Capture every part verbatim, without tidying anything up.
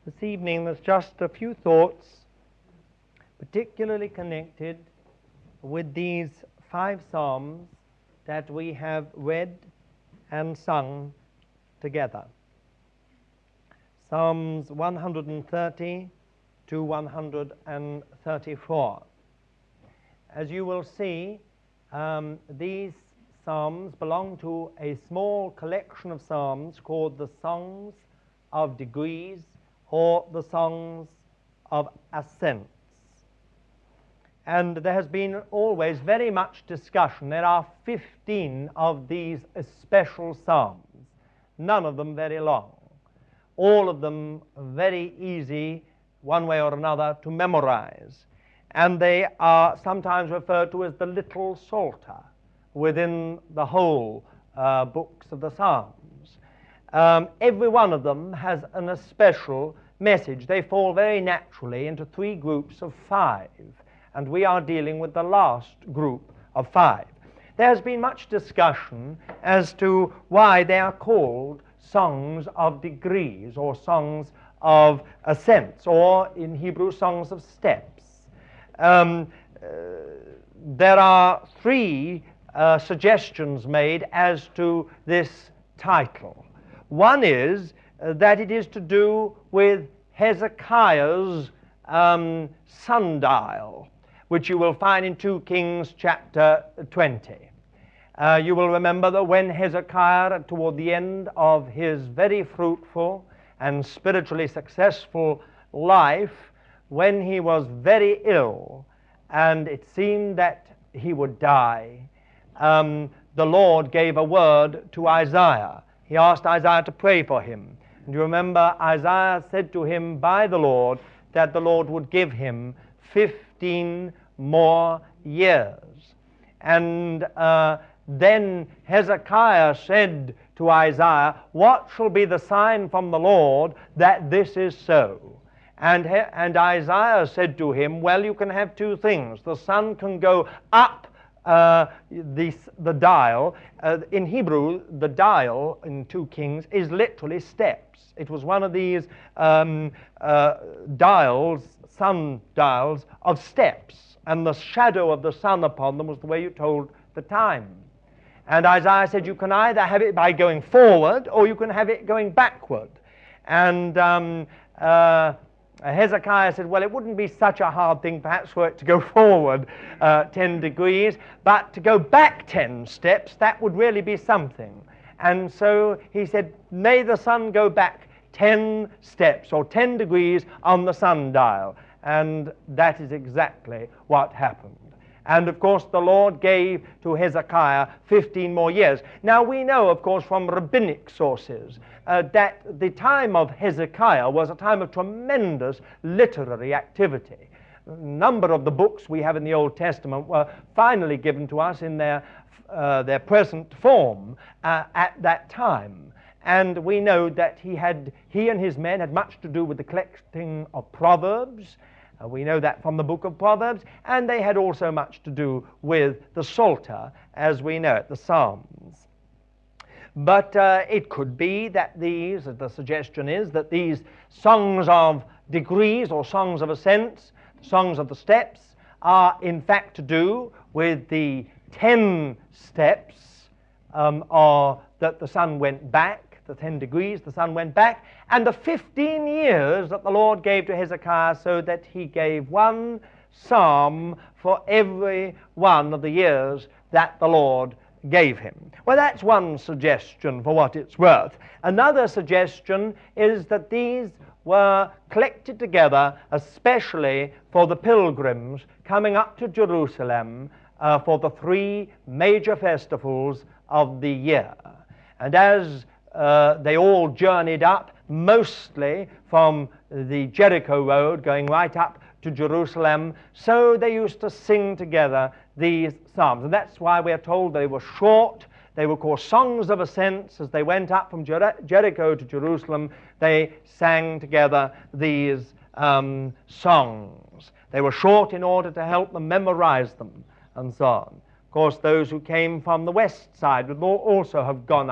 This evening there's just a few thoughts particularly connected with these five psalms that we have read and sung together. Psalms one hundred thirty to one hundred thirty-four. As you will see, um, these psalms belong to a small collection of psalms called the Songs of Degrees, or the Songs of Ascents. And there has been always very much discussion. There are fifteen of these special psalms, none of them very long, all of them very easy, one way or another, to memorize. And they are sometimes referred to as the little Psalter within the whole uh, books of the Psalms. Um, every one of them has an especial message. They fall very naturally into three groups of five, and we are dealing with the last group of five. There has been much discussion as to why they are called songs of degrees, or songs of ascents, or in Hebrew, songs of steps. Um, uh, there are three uh, suggestions made as to this title. One is uh, that it is to do with Hezekiah's um, sundial, which you will find in Second Kings chapter twenty. Uh, you will remember that when Hezekiah, toward the end of his very fruitful and spiritually successful life, when he was very ill and it seemed that he would die, um, the Lord gave a word to Isaiah. He asked Isaiah to pray for him. And you remember Isaiah said to him by the Lord that the Lord would give him fifteen more years. And uh, then Hezekiah said to Isaiah, "What shall be the sign from the Lord that this is so?" And, he, and Isaiah said to him, "Well, you can have two things. The sun can go up uh, the, the dial." Uh, in Hebrew, the dial in Second Kings is literally steps. It was one of these um, uh, dials, sun dials, of steps. And the shadow of the sun upon them was the way you told the time. And Isaiah said, you can either have it by going forward, or you can have it going backward. And um, uh, Hezekiah said, well, it wouldn't be such a hard thing perhaps for it to go forward uh, ten degrees, but to go back ten steps, that would really be something. And so he said, may the sun go back ten steps, or ten degrees on the sundial. And that is exactly what happened. And of course the Lord gave to Hezekiah fifteen more years. Now we know, of course, from rabbinic sources uh, that the time of Hezekiah was a time of tremendous literary activity. A number of the books we have in the Old Testament were finally given to us in their, uh, their present form uh, at that time. And we know that he, had, he and his men had much to do with the collecting of Proverbs. Uh, we know that from the book of Proverbs, and they had also much to do with the Psalter, as we know it, the Psalms. But uh, it could be that these, the suggestion is, that these songs of degrees, or songs of ascents, songs of the steps, are in fact to do with the ten steps um, or that the sun went back, the ten degrees, the sun went back, and the fifteen years that the Lord gave to Hezekiah, so that he gave one psalm for every one of the years that the Lord gave him. Well, that's one suggestion for what it's worth. Another suggestion is that these were collected together especially for the pilgrims coming up to Jerusalem uh, for the three major festivals of the year. And as Uh, they all journeyed up, mostly from the Jericho road, going right up to Jerusalem. So they used to sing together these psalms. And that's why we are told they were short. They were called songs of ascents. As they went up from Jer- Jericho to Jerusalem, they sang together these um, songs. They were short in order to help them memorize them, and so on. Of course, those who came from the west side would also have gone up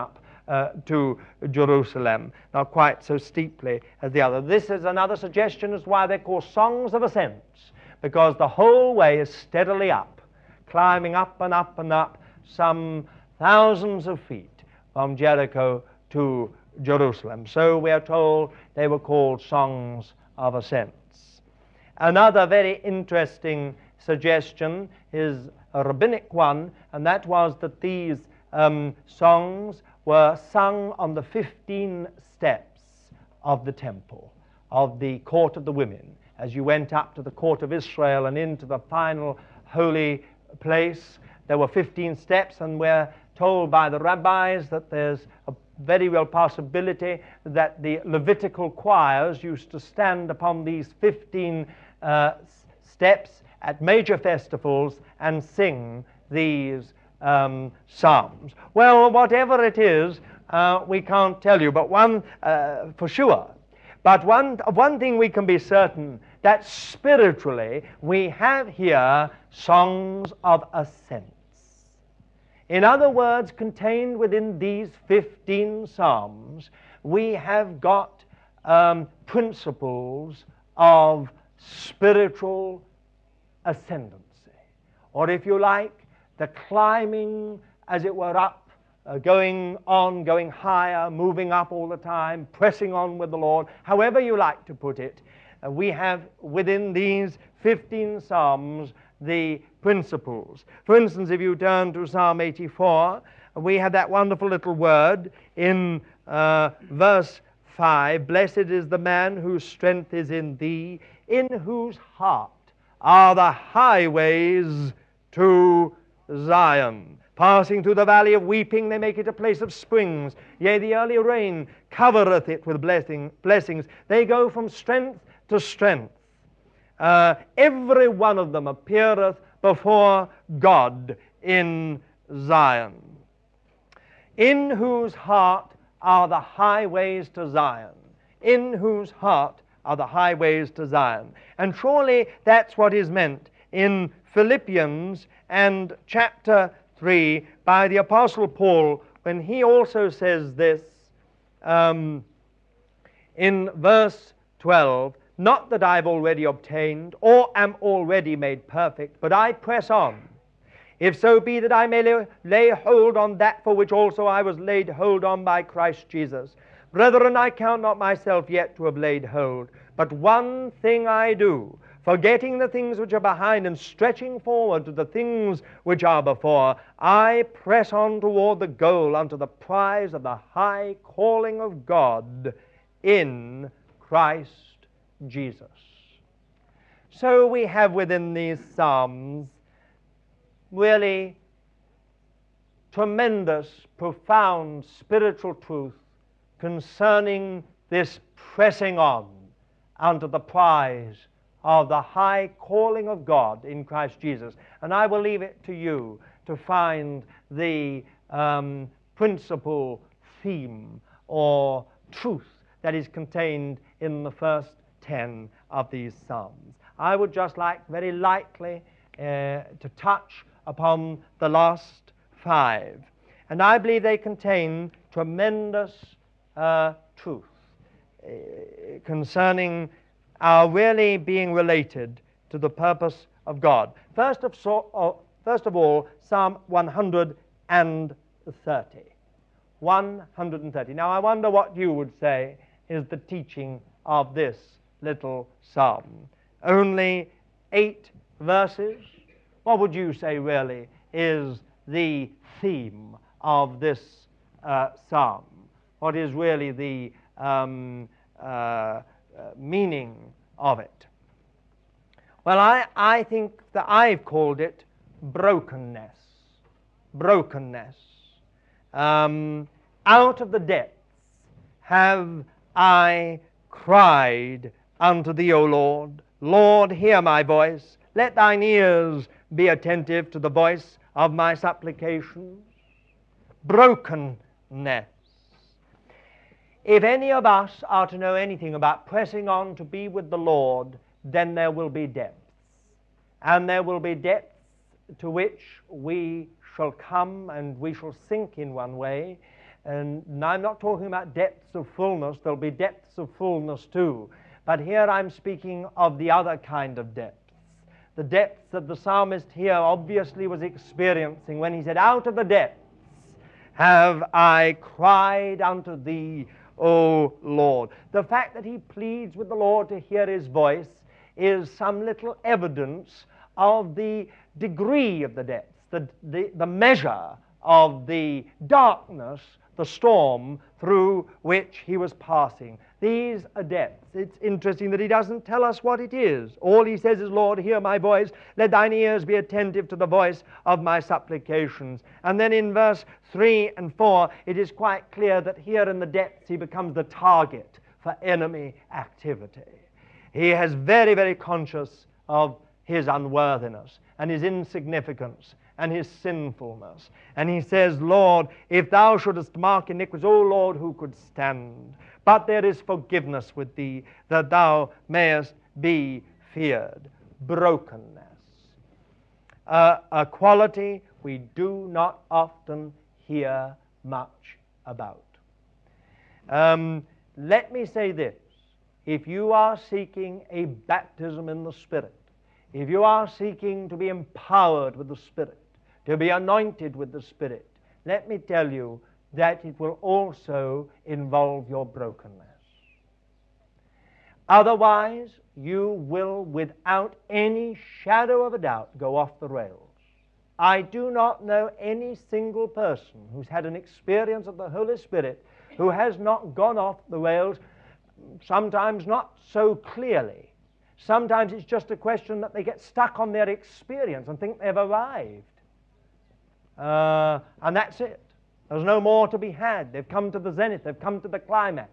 uh, to Jerusalem, not quite so steeply as the other. This is another suggestion as to why they're called songs of ascents, because the whole way is steadily up, climbing up and up and up some thousands of feet from Jericho to Jerusalem. So we are told they were called songs of ascents. Another very interesting suggestion is a rabbinic one, and that was that these um, songs were sung on the fifteen steps of the temple, of the court of the women. As you went up to the court of Israel and into the final holy place, there were fifteen steps, and we're told by the rabbis that there's a very real possibility that the Levitical choirs used to stand upon these fifteen uh, steps at major festivals and sing these um, psalms. Well, whatever it is, uh, we can't tell you, but one uh, for sure. But one, one thing we can be certain, that spiritually we have here songs of ascents. In other words, contained within these fifteen psalms, we have got um, principles of spiritual ascendancy, or if you like, the climbing, as it were, up, uh, going on, going higher, moving up all the time, pressing on with the Lord, however you like to put it. Uh, we have within these fifteen psalms the principles. For instance, if you turn to Psalm eighty-four, we have that wonderful little word in uh, verse five, "Blessed is the man whose strength is in thee, in whose heart are the highways to Zion. Passing through the valley of weeping, they make it a place of springs. Yea, the early rain covereth it with blessing, blessings. They go from strength to strength. Uh, every one of them appeareth before God in Zion. In whose heart are the highways to Zion. In whose heart are the highways to Zion." And surely that's what is meant in Philippians and chapter three by the Apostle Paul, when he also says this um, in verse twelve, "Not that I've already obtained or am already made perfect, but I press on, if so be that I may lay, lay hold on that for which also I was laid hold on by Christ Jesus. Brethren, I count not myself yet to have laid hold, but one thing I do, forgetting the things which are behind and stretching forward to the things which are before, I press on toward the goal unto the prize of the high calling of God in Christ Jesus." So we have within these Psalms really tremendous, profound spiritual truth concerning this pressing on unto the prize of the high calling of God in Christ Jesus. And I will leave it to you to find the um, principal theme or truth that is contained in the first ten of these Psalms. I would just like very lightly uh, to touch upon the last five. And I believe they contain tremendous uh, truth uh, concerning our really being related to the purpose of God. First of, so, uh, first of all, Psalm one hundred thirty. one hundred thirty. Now I wonder what you would say is the teaching of this little psalm. Only eight verses. What would you say really is the theme of this uh, psalm? What is really the um, uh, uh, meaning of it? Well, I, I think that I've called it brokenness. Brokenness. Um, out of the depths have I cried unto thee, O Lord. Lord, hear my voice. Let thine ears be attentive to the voice of my supplications. Brokenness. If any of us are to know anything about pressing on to be with the Lord, then there will be depths. And there will be depths to which we shall come and we shall sink in one way. And I'm not talking about depths of fullness. There'll be depths of fullness too. But here I'm speaking of the other kind of depths. The depths that the psalmist here obviously was experiencing when he said, out of the depths have I cried unto thee, O Lord. The fact that he pleads with the Lord to hear his voice is some little evidence of the degree of the depths, the, the, the measure of the darkness, the storm through which he was passing. These are depths. It's interesting that he doesn't tell us what it is. All he says is, Lord, hear my voice. Let thine ears be attentive to the voice of my supplications. And then in verse three and four, it is quite clear that here in the depths he becomes the target for enemy activity. He is very, very conscious of his unworthiness and his insignificance and his sinfulness. And he says, Lord, if thou shouldest mark iniquities, O Lord, who could stand? But there is forgiveness with thee, that thou mayest be feared. Brokenness. Uh, a quality we do not often hear much about. Um, let me say this. If you are seeking a baptism in the Spirit, if you are seeking to be empowered with the Spirit, to be anointed with the Spirit, let me tell you that it will also involve your brokenness. Otherwise, you will, without any shadow of a doubt, go off the rails. I do not know any single person who's had an experience of the Holy Spirit who has not gone off the rails, sometimes not so clearly. Sometimes it's just a question that they get stuck on their experience and think they've arrived. Uh, and that's it. There's no more to be had. They've come to the zenith. They've come to the climax.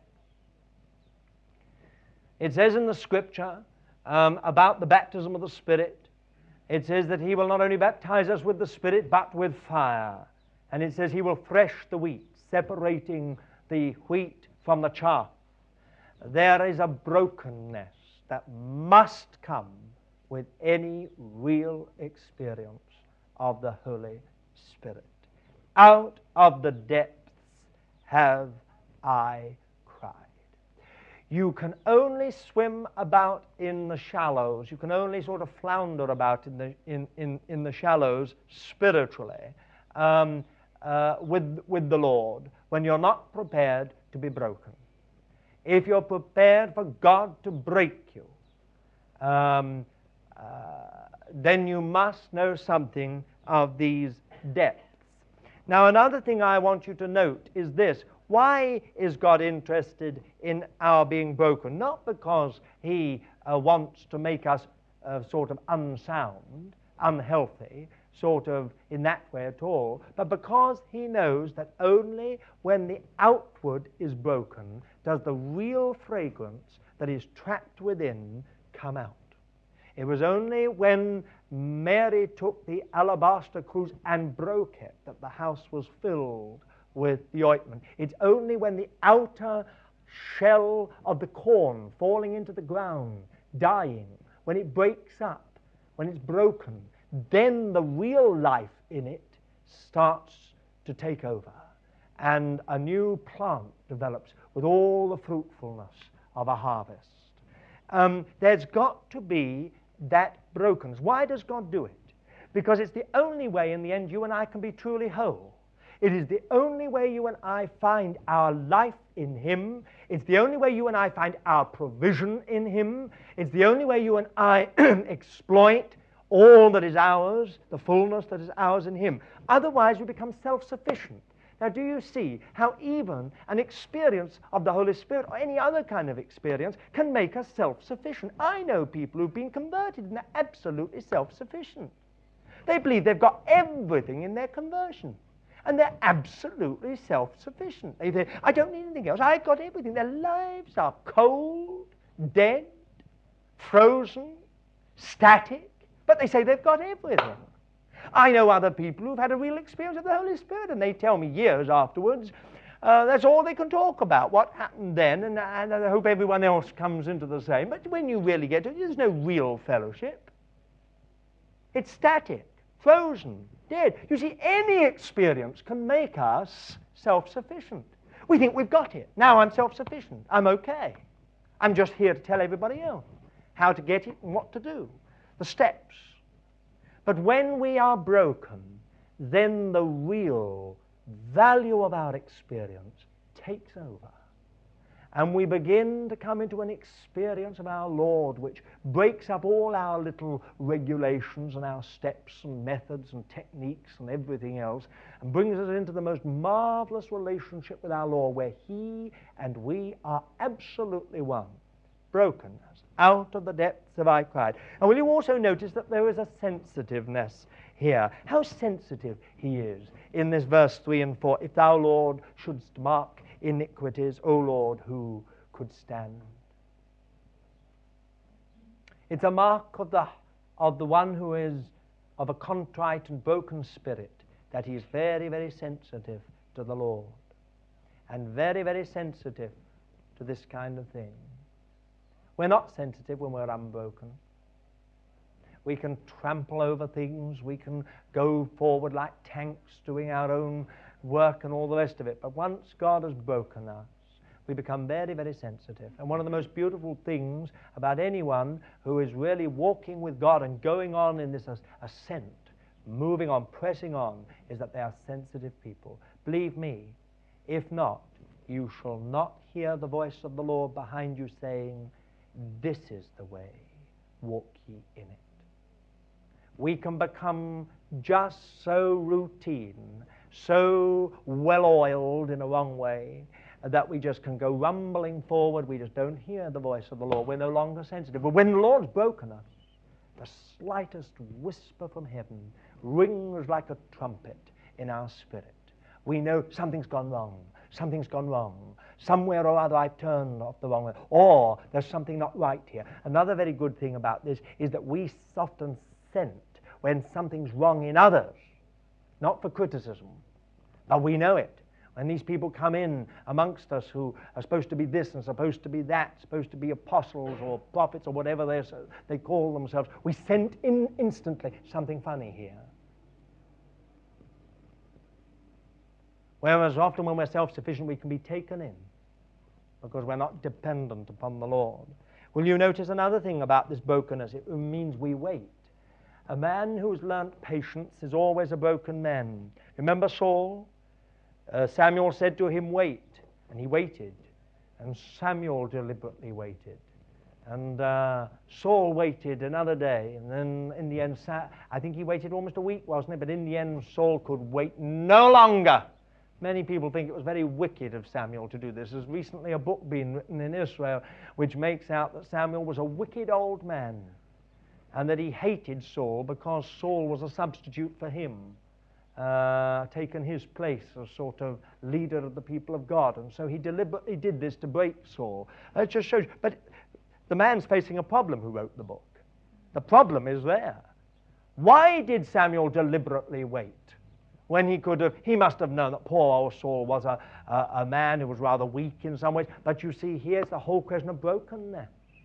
It says in the Scripture um, about the baptism of the Spirit, it says that he will not only baptize us with the Spirit, but with fire. And it says he will thresh the wheat, separating the wheat from the chaff. There is a brokenness that must come with any real experience of the Holy Spirit. Out of the depths have I cried. You can only swim about in the shallows. You can only sort of flounder about in the, in, in, in the shallows spiritually um, uh, with, with the Lord when you're not prepared to be broken. If you're prepared for God to break you, um, uh, then you must know something of these depths. Now, another thing I want you to note is this. Why is God interested in our being broken? Not because he uh, wants to make us uh, sort of unsound, unhealthy, sort of in that way at all, but because he knows that only when the outward is broken does the real fragrance that is trapped within come out. It was only when Mary took the alabaster cruse and broke it that the house was filled with the ointment. It's only when the outer shell of the corn falling into the ground, dying, when it breaks up, when it's broken, then the real life in it starts to take over, and a new plant develops with all the fruitfulness of a harvest. Um, there's got to be that brokenness. Why does God do it? Because it's the only way in the end you and I can be truly whole. It is the only way you and I find our life in Him. It's the only way you and I find our provision in Him. It's the only way you and I exploit all that is ours, the fullness that is ours in Him. Otherwise, we become self-sufficient. Now, do you see how even an experience of the Holy Spirit or any other kind of experience can make us self-sufficient? I know people who've been converted and they're absolutely self-sufficient. They believe they've got everything in their conversion. And they're absolutely self-sufficient. They say, I don't need anything else. I've got everything. Their lives are cold, dead, frozen, static, but they say they've got everything. I know other people who've had a real experience of the Holy Spirit, and they tell me years afterwards, uh, that's all they can talk about, what happened then, and, and I hope everyone else comes into the same. But when you really get to it, there's no real fellowship. It's static, frozen, dead. You see, any experience can make us self-sufficient. We think we've got it. Now I'm self-sufficient. I'm okay. I'm just here to tell everybody else how to get it and what to do, the steps. But when we are broken, then the real value of our experience takes over. And we begin to come into an experience of our Lord which breaks up all our little regulations and our steps and methods and techniques and everything else and brings us into the most marvelous relationship with our Lord where He and we are absolutely one. Brokenness, out of the depths have I cried. And will you also notice that there is a sensitiveness here? How sensitive He is in this verse three and four. If thou, Lord, shouldst mark iniquities, O Lord, who could stand? It's a mark of the, of the one who is of a contrite and broken spirit that he is very, very sensitive to the Lord and very, very sensitive to this kind of thing. We're not sensitive when we're unbroken. We can trample over things. We can go forward like tanks doing our own work and all the rest of it. But once God has broken us, we become very, very sensitive. And one of the most beautiful things about anyone who is really walking with God and going on in this ascent, moving on, pressing on, is that they are sensitive people. Believe me, if not, you shall not hear the voice of the Lord behind you saying, this is the way, walk ye in it. We can become just so routine, so well-oiled in a wrong way, that we just can go rumbling forward. We just don't hear the voice of the Lord. We're no longer sensitive. But when the Lord's broken us, the slightest whisper from heaven rings like a trumpet in our spirit. We know something's gone wrong. Something's gone wrong. Somewhere or other I've turned off the wrong way. Or there's something not right here. Another very good thing about this is that we often scent when something's wrong in others, not for criticism, but we know it. When these people come in amongst us who are supposed to be this and supposed to be that, supposed to be apostles or prophets or whatever they call themselves, we scent in instantly something funny here. Whereas often when we're self-sufficient, we can be taken in because we're not dependent upon the Lord. Will you notice another thing about this brokenness? It means we wait. A man who's learnt patience is always a broken man. Remember Saul? Uh, Samuel said to him, wait, and he waited. And Samuel deliberately waited. And uh, Saul waited another day, and then in the end, Sa- I think he waited almost a week, wasn't it? But in the end, Saul could wait no longer. Many people think it was very wicked of Samuel to do this. There's recently a book being written in Israel which makes out that Samuel was a wicked old man and that he hated Saul because Saul was a substitute for him, uh, taken his place as sort of leader of the people of God. And so he deliberately did this to break Saul. That just shows you. But the man's facing a problem who wrote the book. The problem is there. Why did Samuel deliberately wait? When he could have, he must have known that poor old Saul was a, a, a man who was rather weak in some ways. But you see, here's the whole question of brokenness.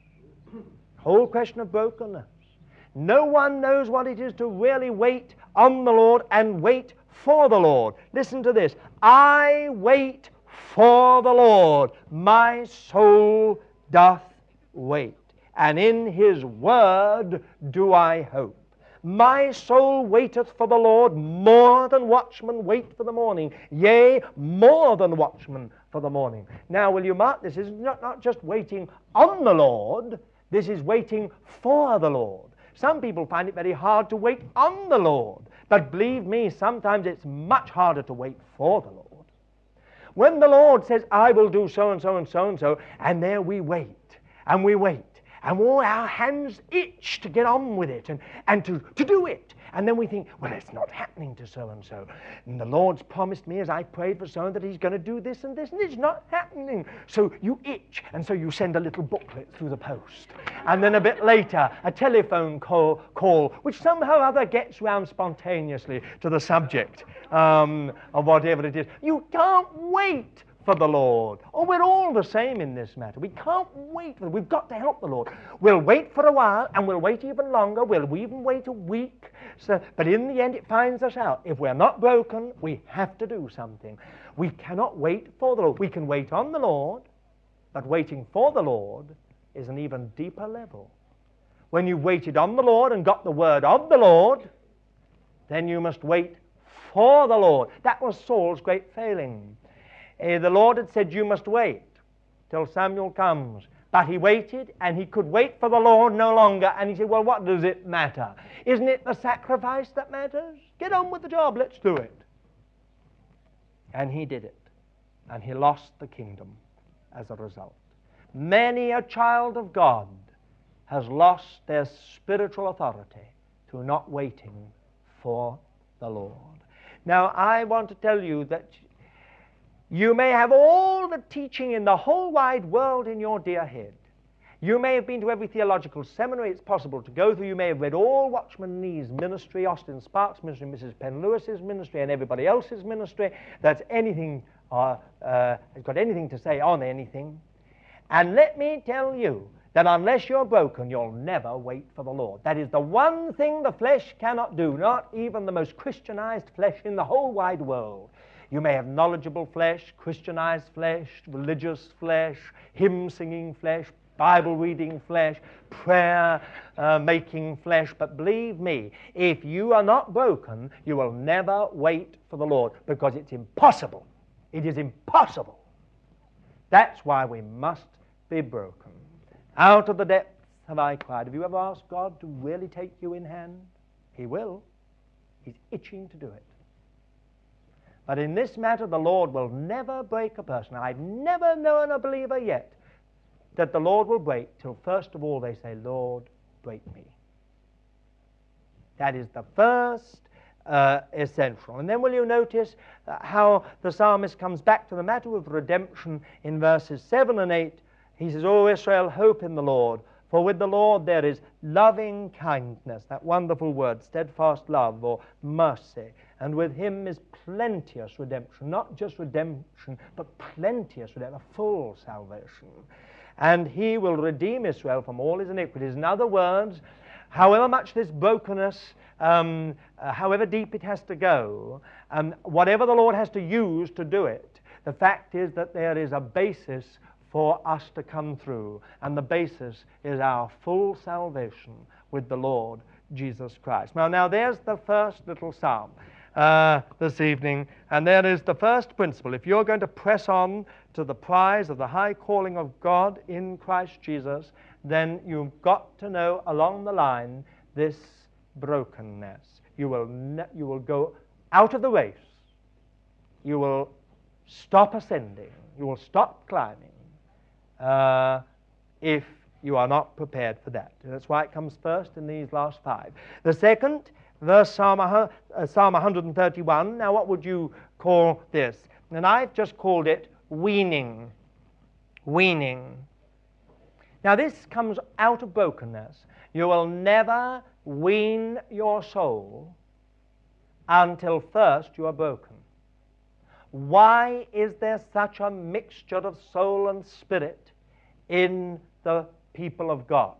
Whole question of brokenness. No one knows what it is to really wait on the Lord and wait for the Lord. Listen to this. I wait for the Lord. My soul doth wait. And in His word do I hope. My soul waiteth for the Lord more than watchmen wait for the morning. Yea, more than watchmen for the morning. Now, will you mark this? This is not, not just waiting on the Lord. This is waiting for the Lord. Some people find it very hard to wait on the Lord. But believe me, sometimes it's much harder to wait for the Lord. When the Lord says, I will do so and so and so and so, and there we wait, and we wait. And all our hands itch to get on with it and, and to, to do it. And then we think, well, it's not happening to so-and-so. And the Lord's promised me as I prayed for so that He's going to do this and this, and it's not happening. So you itch, and so you send a little booklet through the post. And then a bit later, a telephone call, call which somehow or other gets round spontaneously to the subject um, of whatever it is. You can't wait for the Lord. Oh, we're all the same in this matter. We can't wait. For, we've got to help the Lord. We'll wait for a while, and we'll wait even longer. We'll even wait a week. So, but in the end, it finds us out. If we're not broken, we have to do something. We cannot wait for the Lord. We can wait on the Lord, but waiting for the Lord is an even deeper level. When you've waited on the Lord and got the word of the Lord, then you must wait for the Lord. That was Saul's great failing. Uh, the Lord had said, you must wait till Samuel comes. But he waited, and he could wait for the Lord no longer. And he said, well, what does it matter? Isn't it the sacrifice that matters? Get on with the job, let's do it. And he did it. And he lost the kingdom as a result. Many a child of God has lost their spiritual authority through not waiting for the Lord. Now, I want to tell you that you may have all the teaching in the whole wide world in your dear head. You may have been to every theological seminary it's possible to go through. You may have read all Watchman Nee's ministry, Austin Sparks' ministry, Missus Penn Lewis's ministry, and everybody else's ministry that's anything, uh, uh, has got anything to say on anything. And let me tell you that unless you're broken, you'll never wait for the Lord. That is the one thing the flesh cannot do, not even the most Christianized flesh in the whole wide world. You may have knowledgeable flesh, Christianized flesh, religious flesh, hymn-singing flesh, Bible-reading flesh, prayer-making uh, flesh. But believe me, if you are not broken, you will never wait for the Lord, because it's impossible. It is impossible. That's why we must be broken. Out of the depths have I cried. Have you ever asked God to really take you in hand? He will. He's itching to do it. But in this matter, the Lord will never break a person. I've never known a believer yet that the Lord will break till first of all they say, Lord, break me. That is the first uh, essential. And then will you notice uh, how the psalmist comes back to the matter of redemption in verses seven and eight. He says, O Israel, hope in the Lord, for with the Lord there is loving kindness, that wonderful word, steadfast love or mercy. And with him is plenteous redemption, not just redemption, but plenteous redemption, a full salvation. And he will redeem Israel from all his iniquities. In other words, however much this brokenness, um, uh, however deep it has to go, um, whatever the Lord has to use to do it, the fact is that there is a basis for us to come through. And the basis is our full salvation with the Lord Jesus Christ. Now, now there's the first little psalm uh, this evening, and there is the first principle. If you're going to press on to the prize of the high calling of God in Christ Jesus, then you've got to know along the line this brokenness. You will, ne- you will go out of the race. You will stop ascending. You will stop climbing uh, if you are not prepared for that. That's why it comes first in these last five. The second, verse Psalm, uh, Psalm one thirty-one. Now, what would you call this? And I've just called it weaning. Weaning. Now, this comes out of brokenness. You will never wean your soul until first you are broken. Why is there such a mixture of soul and spirit in the people of God?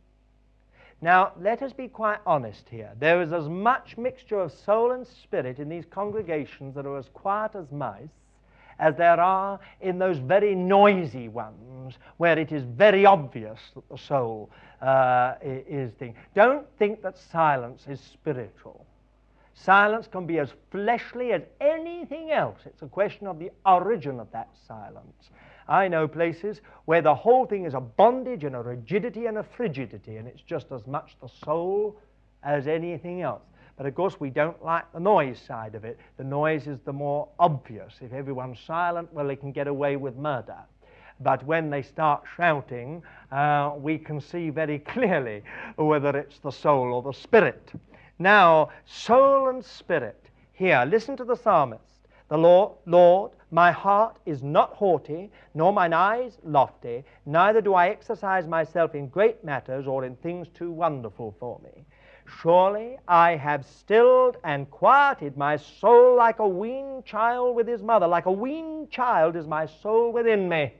Now, let us be quite honest here. There is as much mixture of soul and spirit in these congregations that are as quiet as mice as there are in those very noisy ones where it is very obvious that the soul uh, is thing. Don't think that silence is spiritual. Silence can be as fleshly as anything else. It's a question of the origin of that silence. I know places where the whole thing is a bondage and a rigidity and a frigidity, and it's just as much the soul as anything else. But of course we don't like the noise side of it. The noise is the more obvious. If everyone's silent, well, they can get away with murder. But when they start shouting, uh, we can see very clearly whether it's the soul or the spirit. Now, soul and spirit. Here, listen to the psalmist. The Lord, Lord, my heart is not haughty, nor mine eyes lofty, neither do I exercise myself in great matters or in things too wonderful for me. Surely I have stilled and quieted my soul like a weaned child with his mother. Like a weaned child is my soul within me.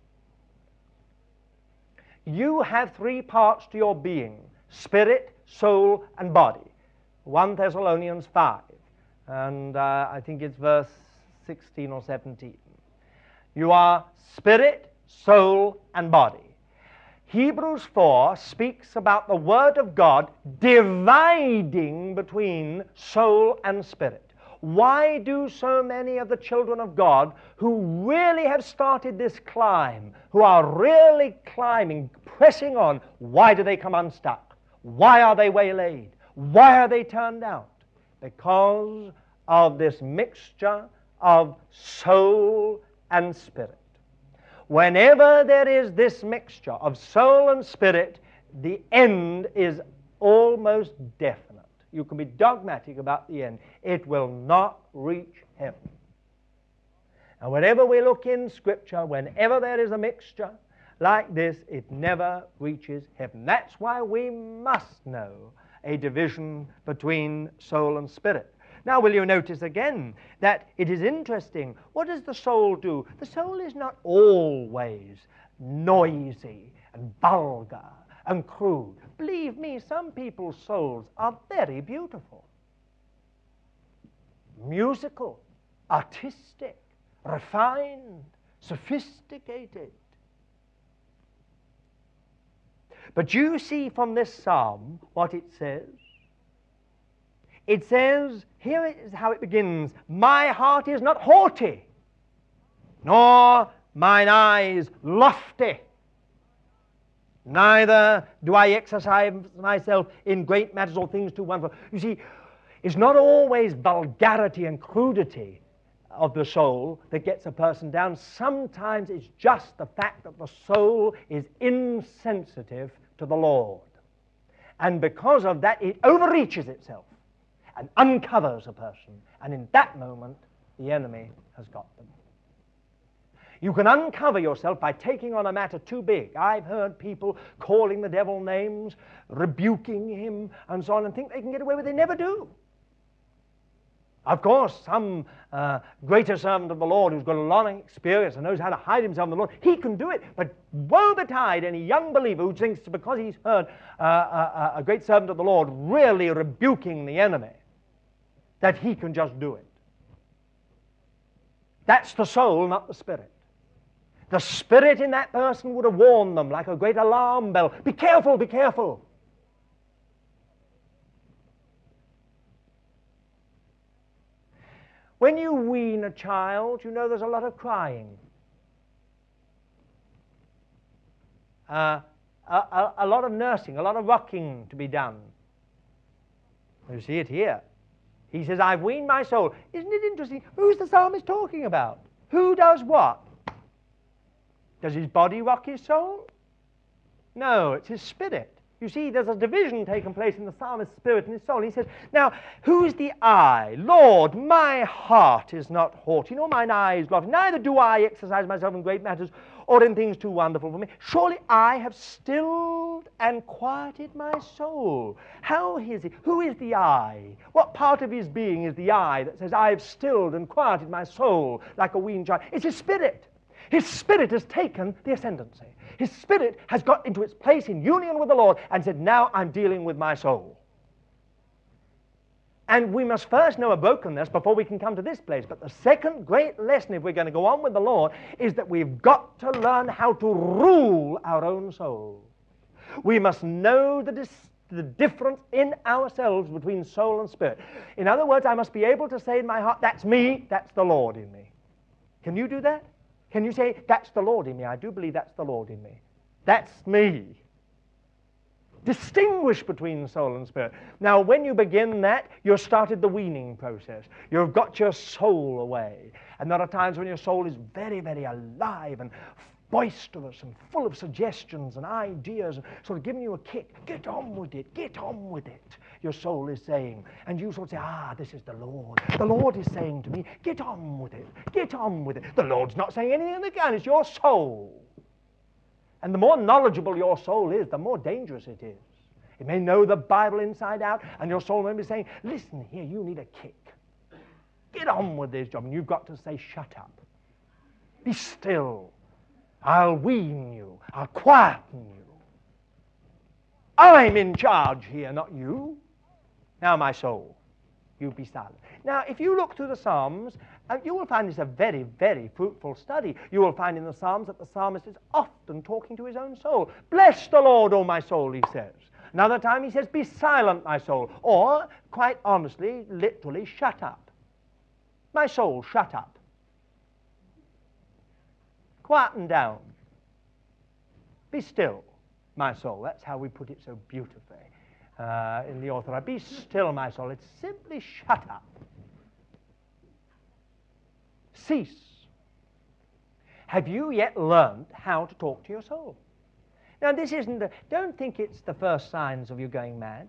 You have three parts to your being: spirit, soul, and body. First Thessalonians five, and uh, I think it's verse sixteen or seventeen. You are spirit, soul, and body. Hebrews four speaks about the Word of God dividing between soul and spirit. Why do so many of the children of God who really have started this climb, who are really climbing, pressing on, why do they come unstuck? Why are they waylaid? Why are they turned out? Because of this mixture of soul and spirit. Whenever there is this mixture of soul and spirit, the end is almost definite. You can be dogmatic about the end. It will not reach heaven. And whenever we look in Scripture, whenever there is a mixture like this, it never reaches heaven. That's why we must know a division between soul and spirit. Now, will you notice again that it is interesting? What does the soul do? The soul is not always noisy and vulgar and crude. Believe me, some people's souls are very beautiful, musical, artistic, refined, sophisticated. But you see from this psalm what it says. It says, here is how it begins: my heart is not haughty, nor mine eyes lofty. Neither do I exercise myself in great matters or things too wonderful. You see, it's not always vulgarity and crudity of the soul that gets a person down. Sometimes it's just the fact that the soul is insensitive to the Lord. And because of that, it overreaches itself and uncovers a person. And in that moment, the enemy has got them. You can uncover yourself by taking on a matter too big. I've heard people calling the devil names, rebuking him, and so on, and think they can get away with it. They never do. Of course, some uh, greater servant of the Lord who's got a long experience and knows how to hide himself in the Lord, he can do it. But woe betide any young believer who thinks because he's heard uh, a, a great servant of the Lord really rebuking the enemy, that he can just do it. That's the soul, not the spirit. The spirit in that person would have warned them like a great alarm bell. Be careful, be careful. When you wean a child, you know there's a lot of crying. Uh, a, a, a lot of nursing, a lot of rocking to be done. You see it here. He says, I've weaned my soul. Isn't it interesting? Who's the psalmist talking about? Who does what? Does his body rock his soul? No, it's his spirit. You see, there's a division taking place in the psalmist's spirit and his soul. He says, now, who's the I? Lord, my heart is not haughty, nor mine eyes lofty. Neither do I exercise myself in great matters or in things too wonderful for me. Surely I have stilled and quieted my soul. How is it? Who is the I? What part of his being is the I that says, I have stilled and quieted my soul like a weaned child? It's his spirit. His spirit has taken the ascendancy. His spirit has got into its place in union with the Lord and said, now I'm dealing with my soul. And we must first know a brokenness before we can come to this place. But the second great lesson, if we're going to go on with the Lord, is that we've got to learn how to rule our own soul. We must know the, dis- the difference in ourselves between soul and spirit. In other words, I must be able to say in my heart, that's me, that's the Lord in me. Can you do that? Can you say, that's the Lord in me? I do believe that's the Lord in me. That's me. Distinguish between soul and spirit. Now, when you begin that, you've started the weaning process. You've got your soul away. And there are times when your soul is very, very alive and boisterous and full of suggestions and ideas and sort of giving you a kick. Get on with it. Get on with it. Your soul is saying. And you sort of say, ah, this is the Lord. The Lord is saying to me, get on with it. Get on with it. The Lord's not saying anything again. It's your soul. And the more knowledgeable your soul is, the more dangerous it is. You may know the Bible inside out, and your soul may be saying, listen here, you need a kick. Get on with this job. And you've got to say, shut up. Be still. I'll wean you. I'll quieten you. I'm in charge here, not you. Now, my soul, you be silent. Now, if you look through the Psalms, uh, you will find this a very, very fruitful study. You will find in the Psalms that the psalmist is often talking to his own soul. Bless the Lord, O my soul, he says. Another time he says, be silent, my soul. Or, quite honestly, literally, shut up. My soul, shut up. Quieten down. Be still, my soul. That's how we put it so beautifully uh, in the author. Be still, my soul. It's simply shut up. Cease. Have you yet learned how to talk to your soul? Now, this isn't the, don't think it's the first signs of you going mad.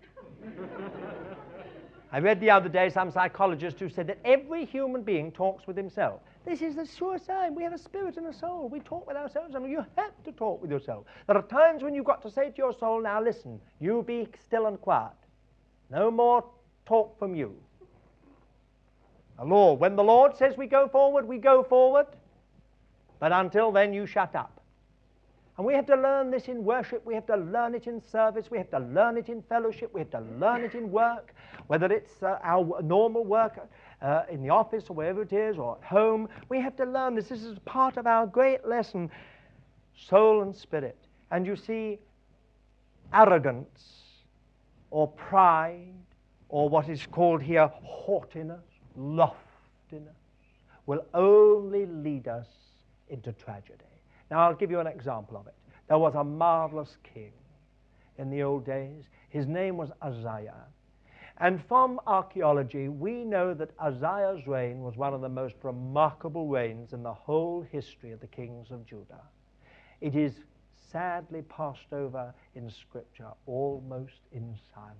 I read the other day some psychologist who said that every human being talks with himself. This is the sure sign. We have a spirit and a soul. We talk with ourselves, and you have to talk with yourself. There are times when you've got to say to your soul, now listen, you be still and quiet. No more talk from you. The Lord, when the Lord says we go forward, we go forward. But until then, you shut up. And we have to learn this in worship, we have to learn it in service, we have to learn it in fellowship, we have to learn it in work, whether it's uh, our normal work uh, in the office or wherever it is, or at home. We have to learn this. This is part of our great lesson, soul and spirit. And you see, arrogance or pride or what is called here haughtiness, loftiness, will only lead us into tragedy. Now, I'll give you an example of it. There was a marvelous king in the old days. His name was Uzziah. And from archaeology, we know that Uzziah's reign was one of the most remarkable reigns in the whole history of the kings of Judah. It is sadly passed over in Scripture, almost in silence.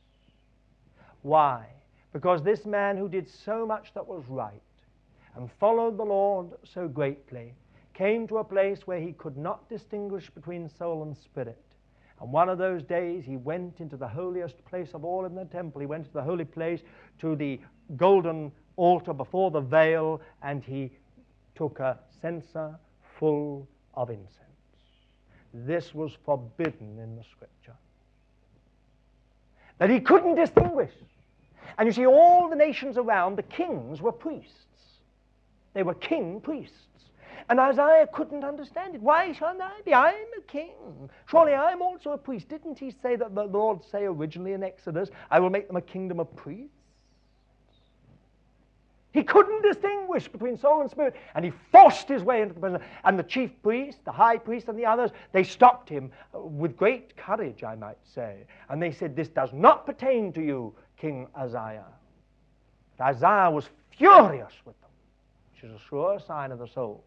Why? Because this man who did so much that was right and followed the Lord so greatly came to a place where he could not distinguish between soul and spirit. And one of those days he went into the holiest place of all in the temple. He went to the holy place, to the golden altar before the veil, and he took a censer full of incense. This was forbidden in the Scripture. That he couldn't distinguish. And you see, all the nations around, the kings were priests. They were king priests. And Isaiah couldn't understand it. Why shouldn't I be? I'm a king. Surely I'm also a priest. Didn't he say that the Lord say originally in Exodus, I will make them a kingdom of priests? He couldn't distinguish between soul and spirit, and he forced his way into the presence. And the chief priest, the high priest, and the others, they stopped him with great courage, I might say. And they said, this does not pertain to you, King Uzziah. But Isaiah was furious with them, which is a sure sign of the soul.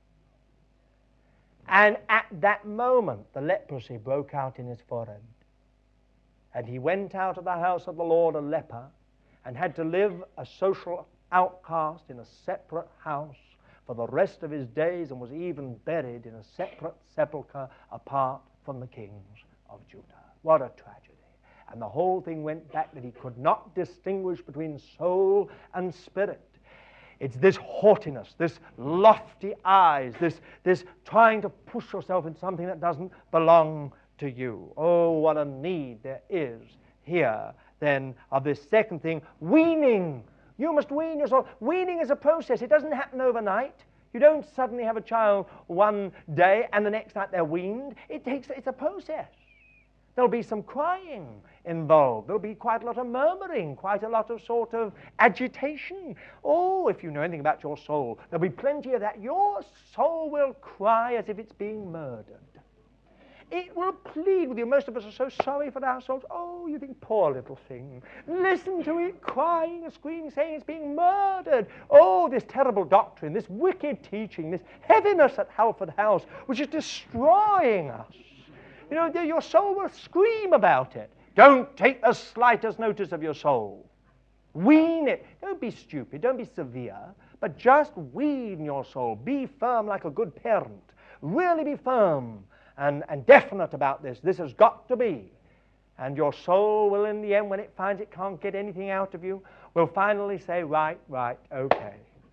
And at that moment, the leprosy broke out in his forehead. And he went out of the house of the Lord a leper and had to live a social outcast in a separate house for the rest of his days, and was even buried in a separate sepulchre apart from the kings of Judah. What a tragedy. And the whole thing went back that he could not distinguish between soul and spirit. It's this haughtiness, this lofty eyes, this, this trying to push yourself into something that doesn't belong to you. Oh, what a need there is here, then, of this second thing, weaning. You must wean yourself. Weaning is a process. It doesn't happen overnight. You don't suddenly have a child one day and the next night they're weaned. It takes, it's a process. There'll be some crying involved. There'll be quite a lot of murmuring, quite a lot of sort of agitation. Oh, if you know anything about your soul, there'll be plenty of that. Your soul will cry as if it's being murdered. It will plead with you. Most of us are so sorry for our souls. Oh, you think, poor little thing. Listen to it crying and screaming, saying it's being murdered. Oh, this terrible doctrine, this wicked teaching, this heaviness at Halford House, which is destroying us. You know, your soul will scream about it. Don't take the slightest notice of your soul. Wean it. Don't be stupid. Don't be severe. But just wean your soul. Be firm like a good parent. Really be firm and, and definite about this. This has got to be. And your soul will, in the end, when it finds it can't get anything out of you, will finally say, right, right, okay.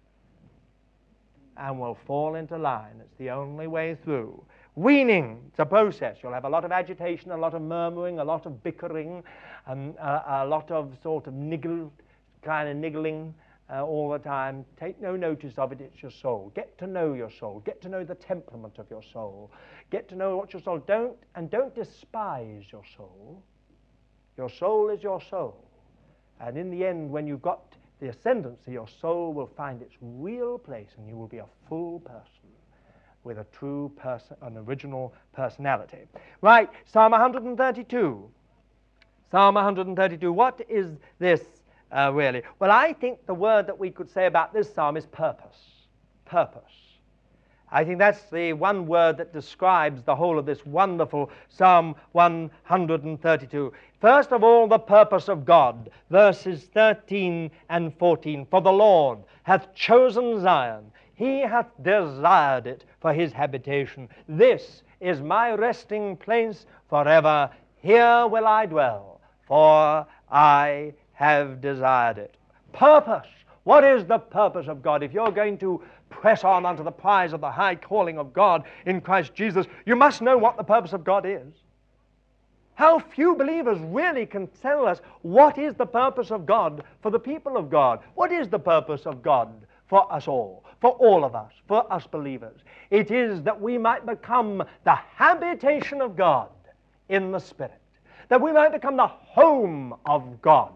And will fall into line. It's the only way through. Weaning, it's a process. You'll have a lot of agitation, a lot of murmuring, a lot of bickering, and uh, a lot of sort of niggle, kind of niggling uh, all the time. Take no notice of it. It's your soul. Get to know your soul. Get to know the temperament of your soul. Get to know what your soul. Don't and don't despise your soul. Your soul is your soul. And in the end, when you've got the ascendancy, your soul will find its real place and you will be a full person with a true person, an original personality. Right, Psalm one thirty-two. Psalm one thirty-two, what is this uh, really? Well, I think the word that we could say about this psalm is purpose. Purpose. I think that's the one word that describes the whole of this wonderful Psalm one thirty-two. First of all, the purpose of God, verses thirteen and fourteen. For the Lord hath chosen Zion, he hath desired it for his habitation. This is my resting place forever. Here will I dwell, for I have desired it. Purpose. What is the purpose of God? If you're going to press on unto the prize of the high calling of God in Christ Jesus, you must know what the purpose of God is. How few believers really can tell us what is the purpose of God for the people of God. What is the purpose of God for us all, for all of us, for us believers? It is that we might become the habitation of God in the Spirit, that we might become the home of God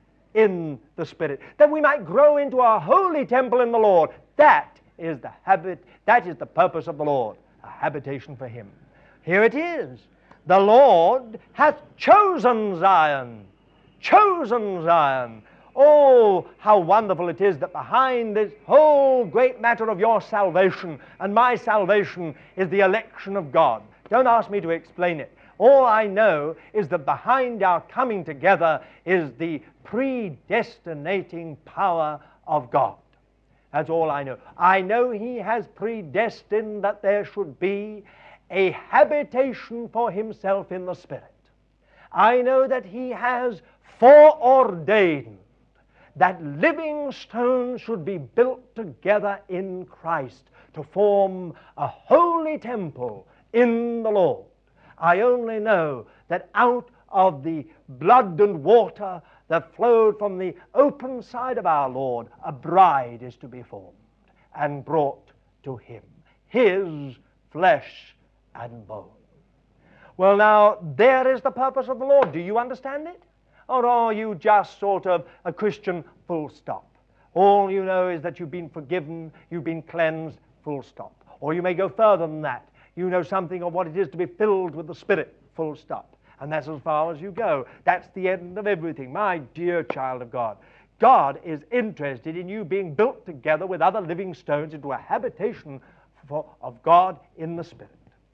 in the Spirit, that we might grow into a holy temple in the Lord. That is the habit, that is the purpose of the Lord, a habitation for him. Here it is. The Lord hath chosen Zion. Chosen Zion. Oh, how wonderful it is that behind this whole great matter of your salvation and my salvation is the election of God. Don't ask me to explain it. All I know is that behind our coming together is the predestinating power of God. That's all I know. I know he has predestined that there should be a habitation for himself in the Spirit. I know that he has foreordained that living stones should be built together in Christ to form a holy temple in the Lord. I only know that out of the blood and water that flowed from the open side of our Lord, a bride is to be formed and brought to him, his flesh and bone. Well, now, there is the purpose of the Lord. Do you understand it? Or are you just sort of a Christian full stop? All you know is that you've been forgiven, you've been cleansed, full stop. Or you may go further than that. You know something of what it is to be filled with the Spirit, full stop. And that's as far as you go. That's the end of everything. My dear child of God, God is interested in you being built together with other living stones into a habitation for, of God in the Spirit.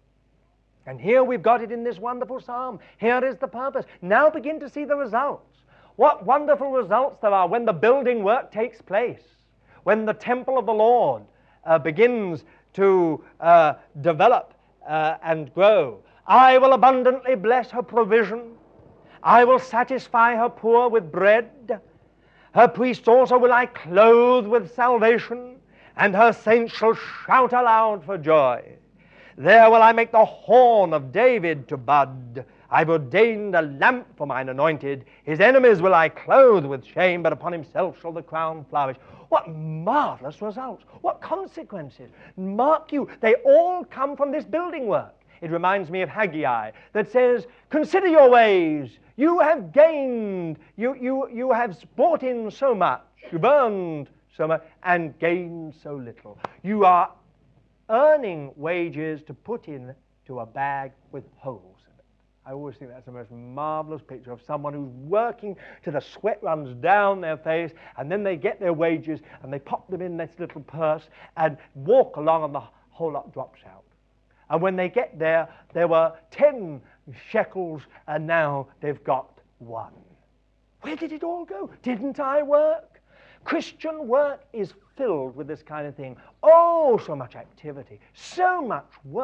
And here we've got it in this wonderful psalm. Here is the purpose. Now begin to see the results. What wonderful results there are when the building work takes place, when the temple of the Lord uh, begins to uh, develop uh, and grow. I will abundantly bless her provision. I will satisfy her poor with bread. Her priests also will I clothe with salvation, and her saints shall shout aloud for joy. There will I make the horn of David to bud. I've ordained a lamp for mine anointed. His enemies will I clothe with shame, but upon himself shall the crown flourish. What marvelous results! What consequences! Mark you, they all come from this building work. It reminds me of Haggai that says, consider your ways. You have gained, you, you, you have brought in so much, you've earned so much, and gained so little. You are earning wages to put in to a bag with holes in it. I always think that's the most marvelous picture of someone who's working till the sweat runs down their face, and then they get their wages and they pop them in this little purse and walk along and the whole lot drops out. And when they get there, there were ten shekels and now they've got one. Where did it all go? Didn't I work? Christian work is filled with this kind of thing. Oh, so much activity, so much work,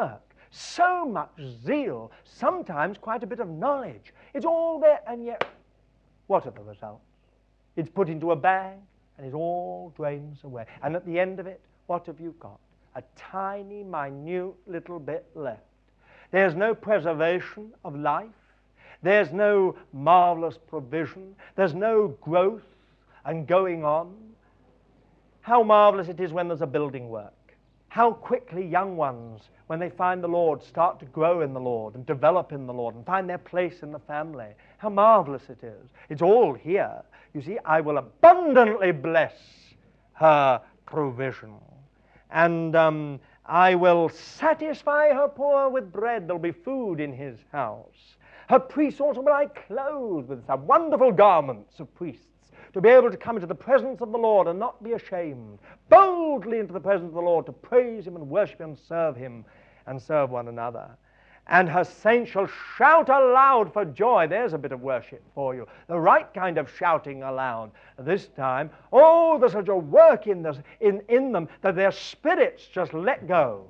so much zeal, sometimes quite a bit of knowledge. It's all there, and yet, what are the results? It's put into a bag, and it all drains away. And at the end of it, what have you got? A tiny, minute little bit left. There's no preservation of life. There's no marvelous provision. There's no growth and going on. How marvelous it is when there's a building work. How quickly young ones, when they find the Lord, start to grow in the Lord and develop in the Lord and find their place in the family. How marvelous it is. It's all here. You see, I will abundantly bless her provision. And um, I will satisfy her poor with bread. There'll be food in his house. Her priests also will I clothe with some wonderful garments of priests, to be able to come into the presence of the Lord and not be ashamed, boldly into the presence of the Lord to praise him and worship him and serve him and serve one another. And her saints shall shout aloud for joy. There's a bit of worship for you. The right kind of shouting aloud. This time, oh, there's such a work in, this, in, in them that their spirits just let go.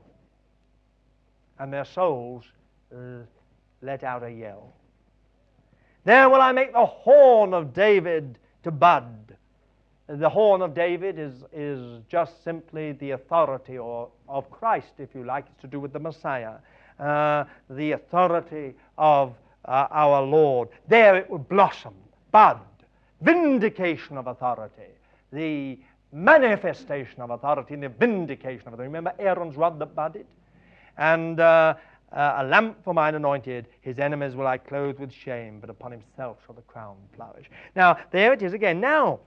And their souls uh, let out a yell. There will I make the horn of David to bud. The horn of David is, is just simply the authority or, of Christ, if you like. It's to do with the Messiah. Uh, the authority of uh, our Lord. There it will blossom, bud, vindication of authority, the manifestation of authority and the vindication of authority. Remember Aaron's rod that budded? And uh, uh, a lamp for mine anointed, his enemies will I clothe with shame, but upon himself shall the crown flourish. Now, there it is again. Now,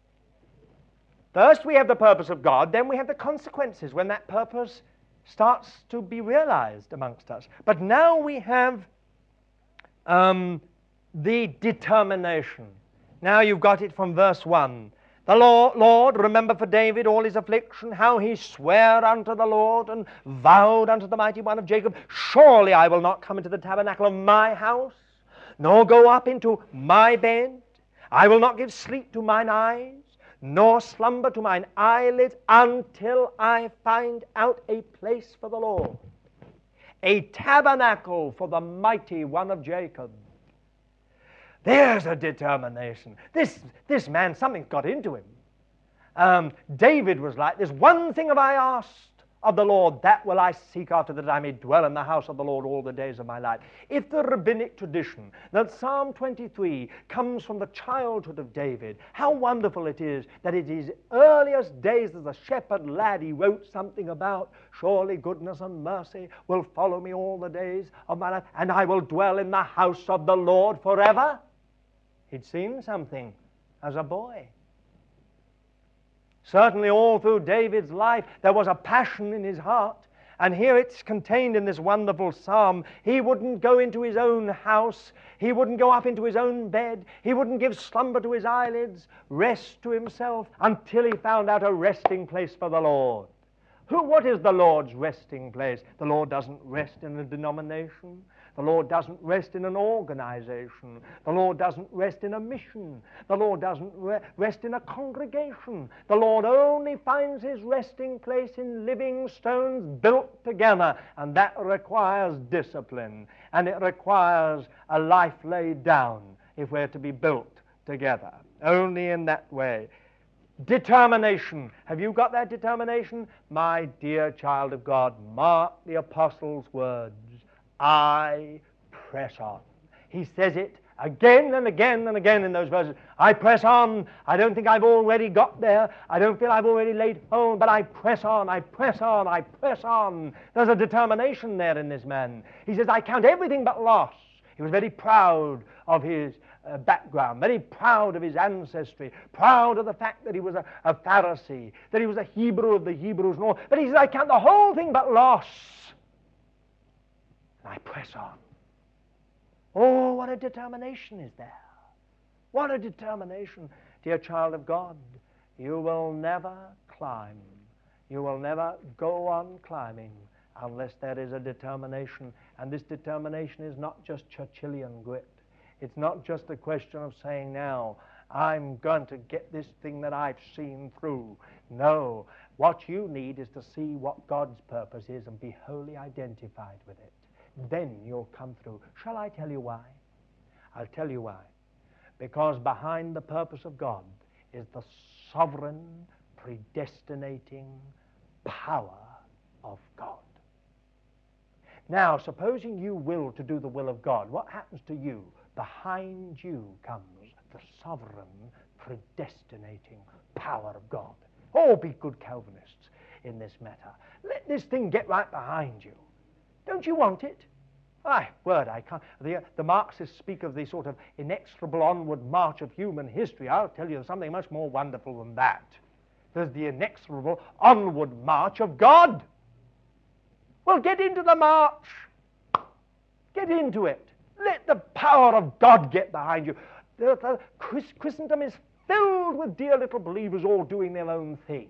first we have the purpose of God, then we have the consequences when that purpose starts to be realized amongst us. But now we have um, the determination. Now you've got it from verse one. The Lord, Lord, remember for David all his affliction, how he sware unto the Lord and vowed unto the mighty one of Jacob, surely I will not come into the tabernacle of my house, nor go up into my bed. I will not give sleep to mine eyes, nor slumber to mine eyelids, until I find out a place for the Lord, a tabernacle for the mighty one of Jacob. There's a determination. This, this man, something's got into him. Um, David was like this. One thing have I asked of the Lord, that will I seek after, that I may dwell in the house of the Lord all the days of my life. If the rabbinic tradition that Psalm twenty-three comes from the childhood of David, how wonderful it is that in his earliest days as a shepherd lad he wrote something about, surely goodness and mercy will follow me all the days of my life, and I will dwell in the house of the Lord forever. He'd seen something as a boy. Certainly all through David's life there was a passion in his heart, and here it's contained in this wonderful psalm. He wouldn't go into his own house, he wouldn't go up into his own bed, he wouldn't give slumber to his eyelids, rest to himself, until he found out a resting place for the Lord. Who, what is the Lord's resting place? The Lord doesn't rest in a denomination. The Lord doesn't rest in an organization. The Lord doesn't rest in a mission. The Lord doesn't re- rest in a congregation. The Lord only finds his resting place in living stones built together, and that requires discipline, and it requires a life laid down if we're to be built together. Only in that way. Determination. Have you got that determination? My dear child of God, mark the apostle's words. I press on. He says it again and again and again in those verses. I press on. I don't think I've already got there. I don't feel I've already laid hold, but I press on, I press on, I press on. There's a determination there in this man. He says, I count everything but loss. He was very proud of his uh, background, very proud of his ancestry, proud of the fact that he was a, a Pharisee, that he was a Hebrew of the Hebrews and all. But he says, I count the whole thing but loss. I press on. Oh, what a determination is there. What a determination. Dear child of God, you will never climb. You will never go on climbing unless there is a determination. And this determination is not just Churchillian grit. It's not just a question of saying now, I'm going to get this thing that I've seen through. No. What you need is to see what God's purpose is and be wholly identified with it. Then you'll come through. Shall I tell you why? I'll tell you why. Because behind the purpose of God is the sovereign, predestinating power of God. Now, supposing you will to do the will of God, what happens to you? Behind you comes the sovereign, predestinating power of God. Oh, be good Calvinists in this matter. Let this thing get right behind you. Don't you want it? Aye, word, I can't. The, the Marxists speak of the sort of inexorable onward march of human history. I'll tell you something much more wonderful than that. There's the inexorable onward march of God. Well, get into the march. Get into it. Let the power of God get behind you. The, the, Christendom is filled with dear little believers all doing their own thing.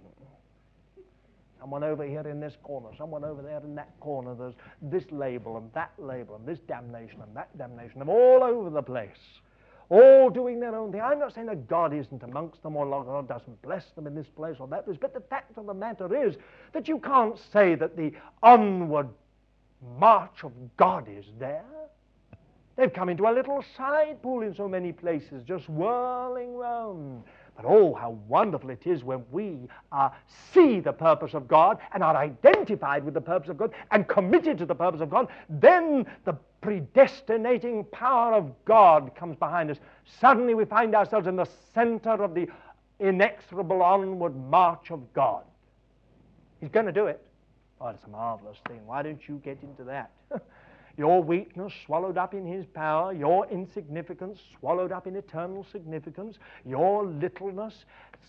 Someone over here in this corner, someone over there in that corner, there's this label and that label and this damnation and that damnation. They're all over the place, all doing their own thing. I'm not saying that God isn't amongst them or God doesn't bless them in this place or that place, but the fact of the matter is that you can't say that the onward march of God is there. They've come into a little side pool in so many places, just whirling round. But oh, how wonderful it is when we uh, see the purpose of God and are identified with the purpose of God and committed to the purpose of God. Then the predestinating power of God comes behind us. Suddenly we find ourselves in the center of the inexorable onward march of God. He's going to do it. Oh, it's a marvelous thing. Why don't you get into that? Your weakness swallowed up in his power, your insignificance swallowed up in eternal significance, your littleness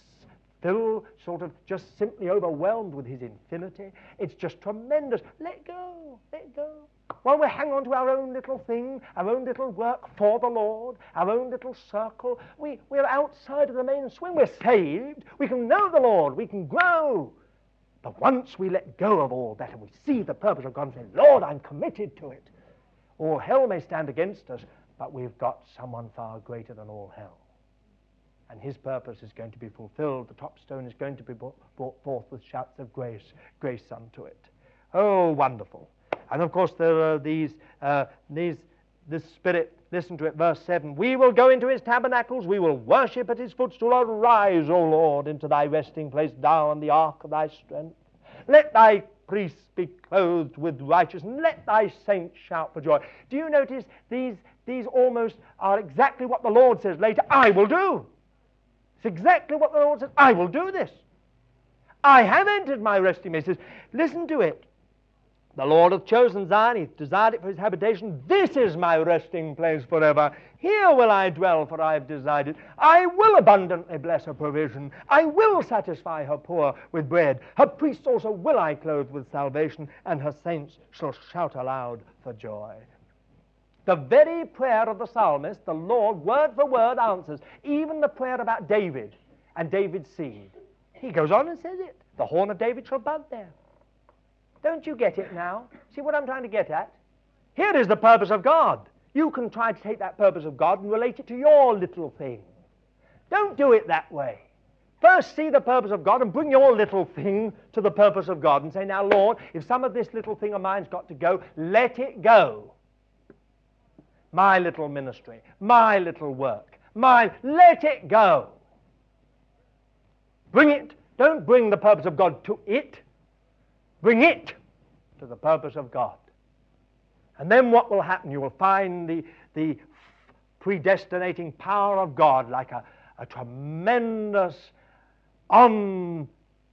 still sort of just simply overwhelmed with his infinity. It's just tremendous. Let go, let go. While we hang on to our own little thing, our own little work for the Lord, our own little circle, we, we're outside of the main swing. We're saved. We can know the Lord. We can grow. But once we let go of all that and we see the purpose of God and say, Lord, I'm committed to it, all hell may stand against us, but we've got someone far greater than all hell. And his purpose is going to be fulfilled. The top stone is going to be brought forth with shouts of grace, grace unto it. Oh, wonderful. And of course there are these, uh, these, this Spirit, listen to it, verse seven. We will go into his tabernacles, we will worship at his footstool. Arise, O Lord, into thy resting place, thou on the ark of thy strength. Let thy priests be clothed with righteousness, let thy saints shout for joy. Do you notice these, these almost are exactly what the Lord says later, I will do. It's exactly what the Lord says, I will do this. I have entered my resting place. He says, listen to it. The Lord hath chosen Zion, he hath desired it for his habitation. This is my resting place forever. Here will I dwell, for I have desired it. I will abundantly bless her provision. I will satisfy her poor with bread. Her priests also will I clothe with salvation, and her saints shall shout aloud for joy. The very prayer of the psalmist, the Lord, word for word, answers. Even the prayer about David and David's seed. He goes on and says it. The horn of David shall bud there. Don't you get it now? See what I'm trying to get at? Here is the purpose of God. You can try to take that purpose of God and relate it to your little thing. Don't do it that way. First see the purpose of God and bring your little thing to the purpose of God and say, now, Lord, if some of this little thing of mine's got to go, let it go. My little ministry, my little work, my, let it go. Bring it. Don't bring the purpose of God to it. Bring it to the purpose of God. And then what will happen? You will find the, the predestinating power of God like a, a tremendous onward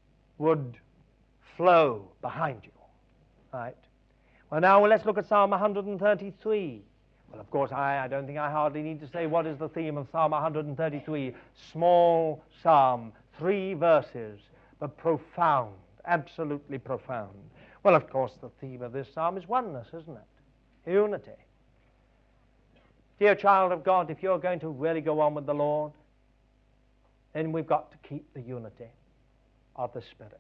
flow behind you. Right? Well, now well, let's look at Psalm one thirty-three. Well, of course, I, I don't think I hardly need to say what is the theme of Psalm one thirty-three. Small psalm, three verses, but profound. Absolutely profound. Well, of course, the theme of this psalm is oneness, isn't it? Unity. Dear child of God, if you're going to really go on with the Lord, then we've got to keep the unity of the Spirit.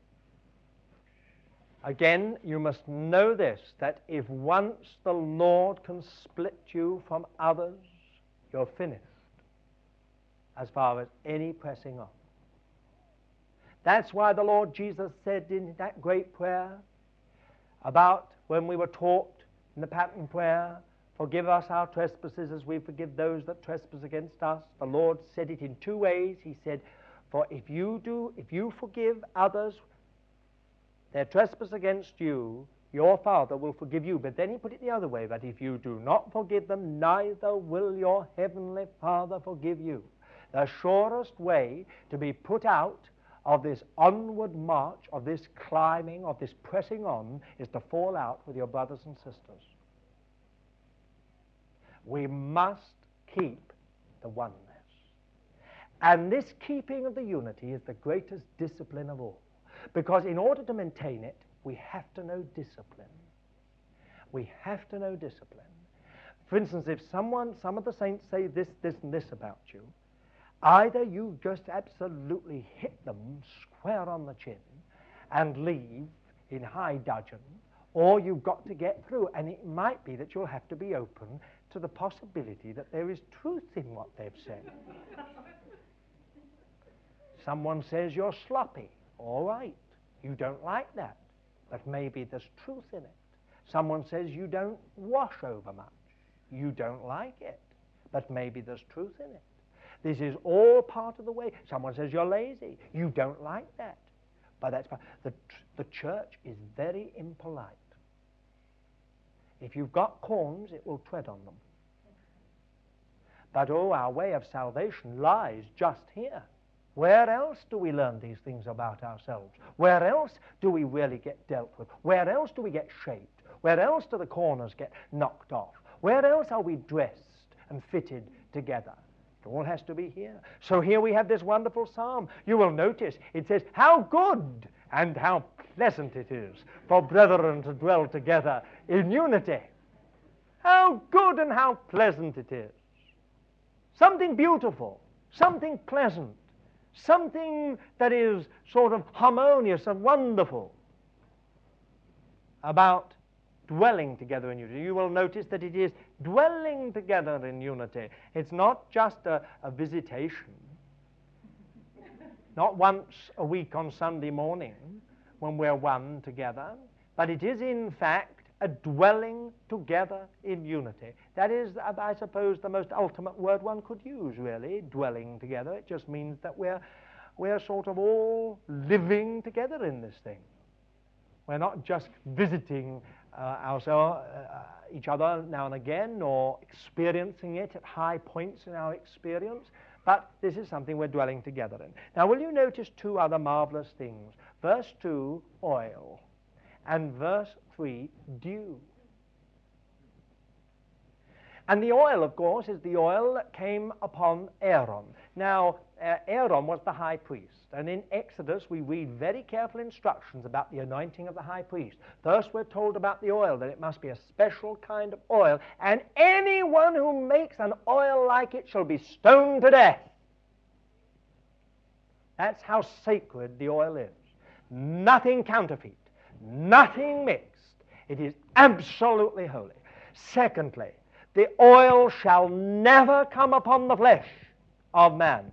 Again, you must know this, that if once the Lord can split you from others, you're finished. as far as any pressing on. That's why the Lord Jesus said in that great prayer about when we were taught in the pattern prayer, forgive us our trespasses as we forgive those that trespass against us. The Lord said it in two ways. He said, for if you do, if you forgive others their trespass against you, your Father will forgive you. But then he put it the other way, that if you do not forgive them, neither will your heavenly Father forgive you. The surest way to be put out of this onward march, of this climbing, of this pressing on, is to fall out with your brothers and sisters. We must keep the oneness. And this keeping of the unity is the greatest discipline of all. Because in order to maintain it, we have to know discipline. We have to know discipline. For instance, if someone, some of the saints say this, this, and this about you, either you just absolutely hit them square on the chin and leave in high dudgeon, or you've got to get through. And it might be that you'll have to be open to the possibility that there is truth in what they've said. Someone says you're sloppy. All right, you don't like that, but maybe there's truth in it. Someone says you don't wash over much. You don't like it, but maybe there's truth in it. This is all part of the way. Someone says you're lazy. You don't like that. But that's part. The, the church is very impolite. If you've got corns, it will tread on them. But oh, our way of salvation lies just here. Where else do we learn these things about ourselves? Where else do we really get dealt with? Where else do we get shaped? Where else do the corners get knocked off? Where else are we dressed and fitted together? It all has to be here. So here we have this wonderful psalm. You will notice it says, how good and how pleasant it is for brethren to dwell together in unity. How good and how pleasant it is. Something beautiful, something pleasant, something that is sort of harmonious and wonderful about dwelling together in unity. You will notice that it is dwelling together in unity. It's not just a, a visitation, not once a week on Sunday morning when we're one together, but it is in fact a dwelling together in unity. That is, I suppose, the most ultimate word one could use, really, dwelling together. It just means that we're, we're sort of all living together in this thing. We're not just visiting uh, ourselves, uh, each other now and again, or experiencing it at high points in our experience, but this is something we're dwelling together in. Now, will you notice two other marvelous things? Verse two, oil, and verse three, dew. And the oil, of course, is the oil that came upon Aaron. Now, uh, Aaron was the high priest. And in Exodus, we read very careful instructions about the anointing of the high priest. First, we're told about the oil, that it must be a special kind of oil. And anyone who makes an oil like it shall be stoned to death. That's how sacred the oil is. Nothing counterfeit, nothing mixed. It is absolutely holy. Secondly, the oil shall never come upon the flesh of man.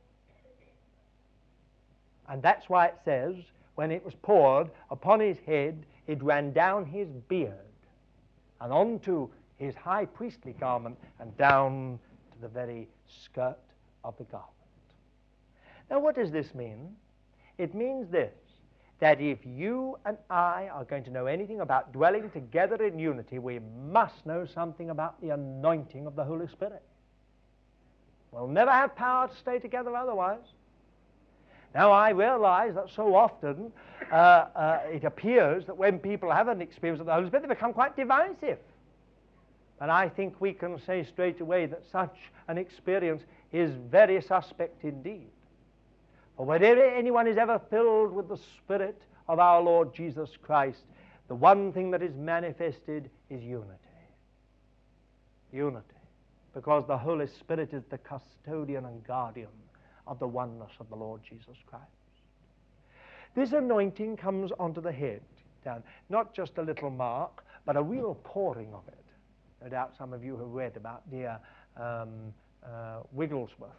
And that's why it says, when it was poured upon his head, it ran down his beard and onto his high priestly garment and down to the very skirt of the garment. Now, what does this mean? It means this, that if you and I are going to know anything about dwelling together in unity, we must know something about the anointing of the Holy Spirit. We'll never have power to stay together otherwise. Now, I realize that so often uh, uh, it appears that when people have an experience of the Holy Spirit, they become quite divisive. And I think we can say straight away that such an experience is very suspect indeed. For whenever anyone is ever filled with the Spirit of our Lord Jesus Christ, the one thing that is manifested is unity. Unity. Because the Holy Spirit is the custodian and guardian of the oneness of the Lord Jesus Christ. This anointing comes onto the head, down, not just a little mark, but a real pouring of it. No doubt some of you have read about dear um, uh, Wigglesworth,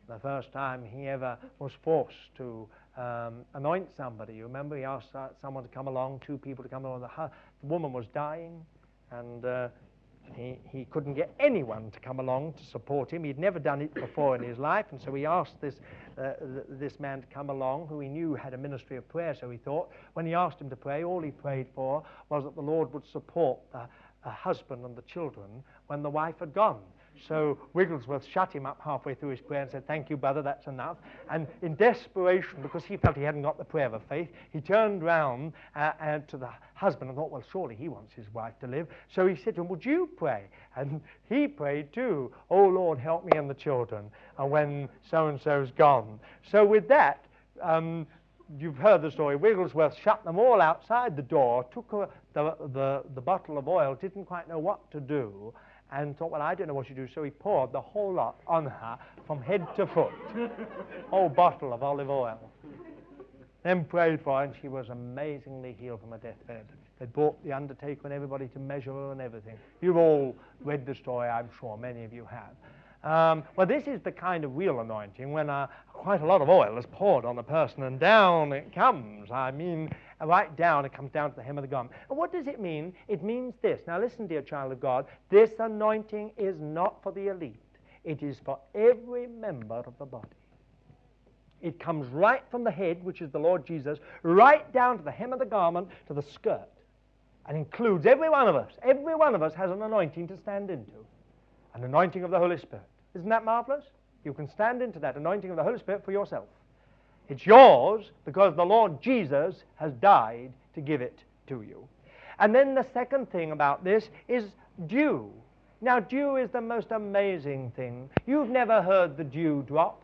The first time he ever was forced to um, anoint somebody. You remember he asked uh, someone to come along, two people to come along. The, hu- the woman was dying, and uh, he, he couldn't get anyone to come along to support him. He'd never done it before in his life, and so he asked this, uh, th- this man to come along, who he knew had a ministry of prayer, so he thought. When he asked him to pray, all he prayed for was that the Lord would support the uh, husband and the children when the wife had gone. So Wigglesworth shut him up halfway through his prayer and said, "Thank you, brother, that's enough." And in desperation, because he felt he hadn't got the prayer of faith, he turned round uh, uh, to the husband and thought, well, surely he wants his wife to live. So he said to him, "Would you pray?" And he prayed too, "Oh, Lord, help me and the children uh, when so-and-so's gone." So with that, um, you've heard the story. Wigglesworth shut them all outside the door, took a, the, the, the bottle of oil, didn't quite know what to do, and thought, well, I don't know what you do. So he poured the whole lot on her from head to foot, whole bottle of olive oil. Then prayed for her, and she was amazingly healed from her deathbed. They brought the undertaker and everybody to measure her and everything. You've all read the story, I'm sure, many of you have. Um, well, this is the kind of real anointing when uh, quite a lot of oil is poured on a person, and down it comes. I mean, right down, it comes down to the hem of the garment. And what does it mean? It means this. Now listen, dear child of God, this anointing is not for the elite. It is for every member of the body. It comes right from the head, which is the Lord Jesus, right down to the hem of the garment, to the skirt, and includes every one of us. Every one of us has an anointing to stand into, an anointing of the Holy Spirit. Isn't that marvelous? You can stand into that anointing of the Holy Spirit for yourself. It's yours because the Lord Jesus has died to give it to you. And then the second thing about this is dew. Now, dew is the most amazing thing. You've never heard the dew drop.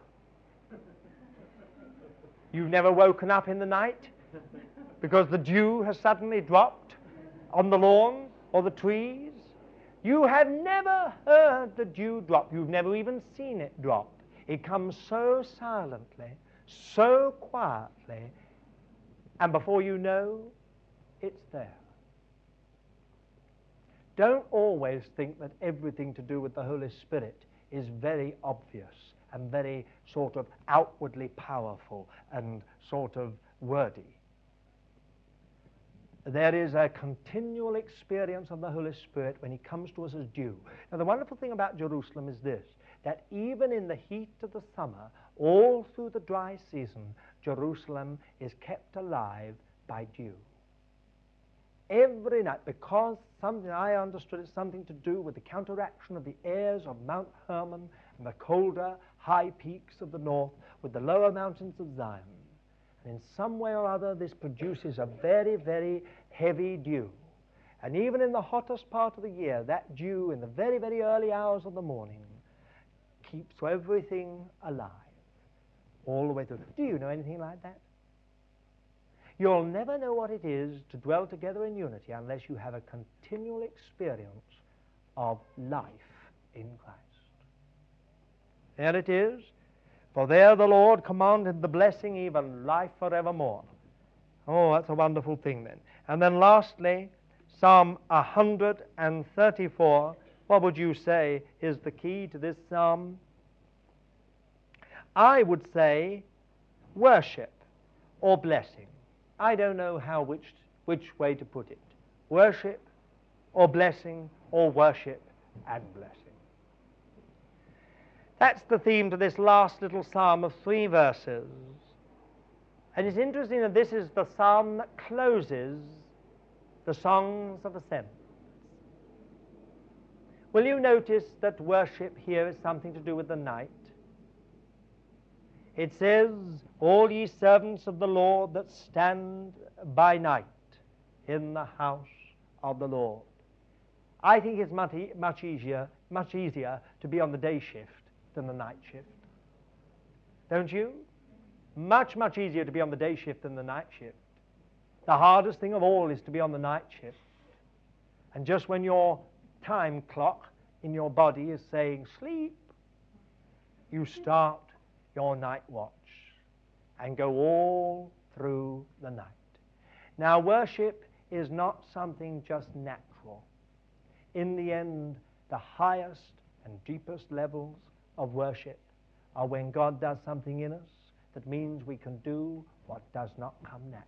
You've never woken up in the night because the dew has suddenly dropped on the lawn or the trees. You have never heard the dew drop. You've never even seen it drop. It comes so silently, so quietly, and before you know, it's there. Don't always think that everything to do with the Holy Spirit is very obvious and very sort of outwardly powerful and sort of wordy. There is a continual experience of the Holy Spirit when he comes to us as dew. Now, the wonderful thing about Jerusalem is this, that even in the heat of the summer, all through the dry season, Jerusalem is kept alive by dew. Every night, because something I understood it's something to do with the counteraction of the airs of Mount Hermon and the colder high peaks of the north with the lower mountains of Zion. And in some way or other, this produces a very, very heavy dew. And even in the hottest part of the year, that dew in the very, very early hours of the morning keeps everything alive all the way through. Do you know anything like that? You'll never know what it is to dwell together in unity unless you have a continual experience of life in Christ. There it is. For there the Lord commanded the blessing, even life forevermore. Oh, that's a wonderful thing then. And then lastly, Psalm one hundred thirty-four. What would you say is the key to this psalm? I would say worship or blessing. I don't know how which, which way to put it. Worship or blessing, or worship and blessing. That's the theme to this last little psalm of three verses. And it's interesting that this is the psalm that closes the songs of ascent. Will you notice that worship here is something to do with the night? It says, all ye servants of the Lord that stand by night in the house of the Lord. I think it's much, e- much easier, much easier to be on the day shift than the night shift. Don't you? Much, much easier to be on the day shift than the night shift. The hardest thing of all is to be on the night shift. And just when your time clock in your body is saying sleep, you start your night watch and go all through the night. Now, worship is not something just natural. In the end, the highest and deepest levels of worship are when God does something in us that means we can do what does not come naturally.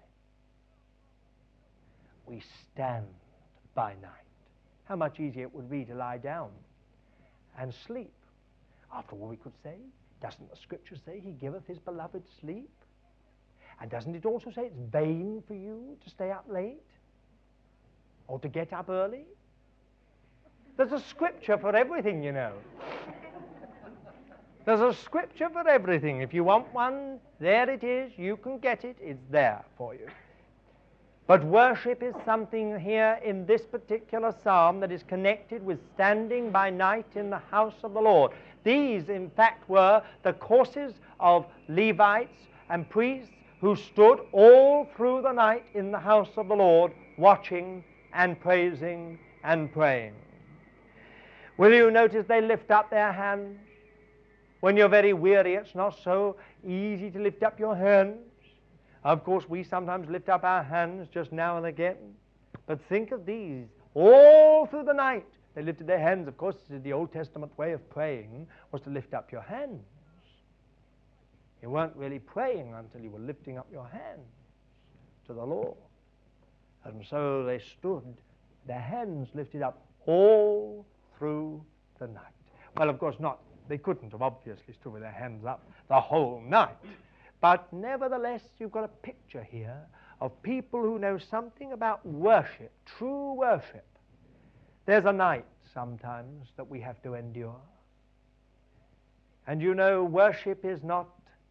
We stand by night. How much easier it would be to lie down and sleep. After all, we could say, doesn't the Scripture say he giveth his beloved sleep? And doesn't it also say it's vain for you to stay up late? Or to get up early? There's a Scripture for everything, you know. There's a Scripture for everything. If you want one, there it is. You can get it. It's there for you. But worship is something here in this particular psalm that is connected with standing by night in the house of the Lord. These, in fact, were the courses of Levites and priests who stood all through the night in the house of the Lord, watching and praising and praying. Will you notice they lift up their hands? When you're very weary, it's not so easy to lift up your hands. Of course, we sometimes lift up our hands just now and again. But think of these. All through the night, they lifted their hands. Of course, the Old Testament way of praying was to lift up your hands. You weren't really praying until you were lifting up your hands to the Lord. And so they stood, their hands lifted up all through the night. Well, of course not. They couldn't have obviously stood with their hands up the whole night. But nevertheless, you've got a picture here of people who know something about worship, true worship. There's a night sometimes that we have to endure. And you know, worship is not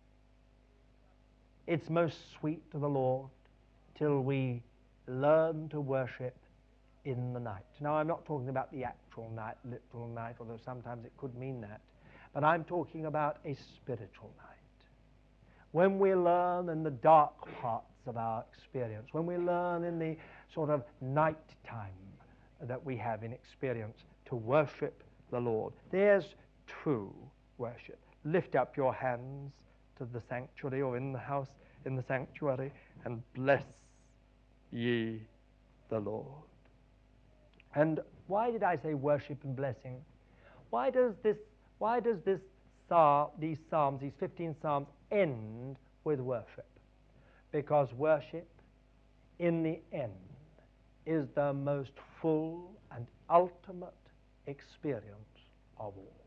its most sweet to the Lord till we learn to worship in the night. Now, I'm not talking about the actual night, literal night, although sometimes it could mean that. But I'm talking about a spiritual night. When we learn in the dark parts of our experience, when we learn in the sort of night time that we have in experience to worship the Lord. There's true worship. Lift up your hands to the sanctuary or in the house, in the sanctuary, and bless ye the Lord. And why did I say worship and blessing? Why does this, why does this psalm, these psalms, these fifteen psalms, end with worship? Because worship, in the end, is the most full and ultimate experience of all.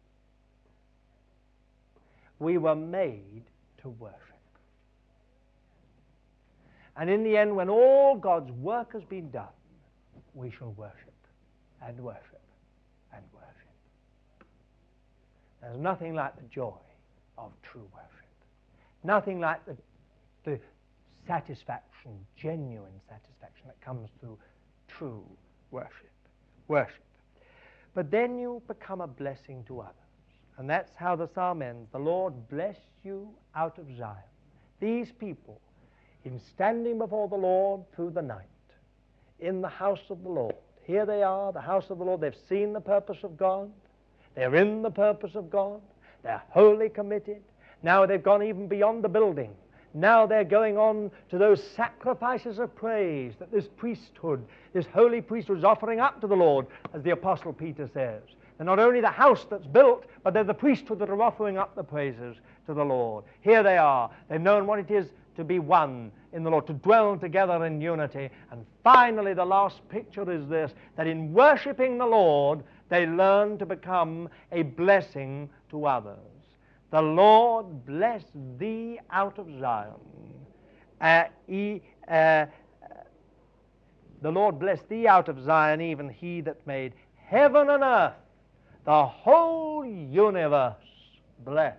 We were made to worship. And in the end, when all God's work has been done, we shall worship and worship and worship. There's nothing like the joy of true worship. Nothing like the, the satisfaction, genuine satisfaction that comes through true worship. Worship. But then you become a blessing to others. And that's how the psalm ends. The Lord bless you out of Zion. These people, in standing before the Lord through the night, in the house of the Lord, here they are, the house of the Lord. They've seen the purpose of God. They're in the purpose of God. They're wholly committed. Now they've gone even beyond the building. Now they're going on to those sacrifices of praise that this priesthood, this holy priesthood is offering up to the Lord, as the Apostle Peter says. They're not only the house that's built, but they're the priesthood that are offering up the praises to the Lord. Here they are. They've known what it is to be one in the Lord, to dwell together in unity. And finally, the last picture is this, that in worshiping the Lord, they learn to become a blessing to others. The Lord bless thee out of Zion. Uh, he, uh, the Lord bless thee out of Zion, even he that made heaven and earth, the whole universe blessed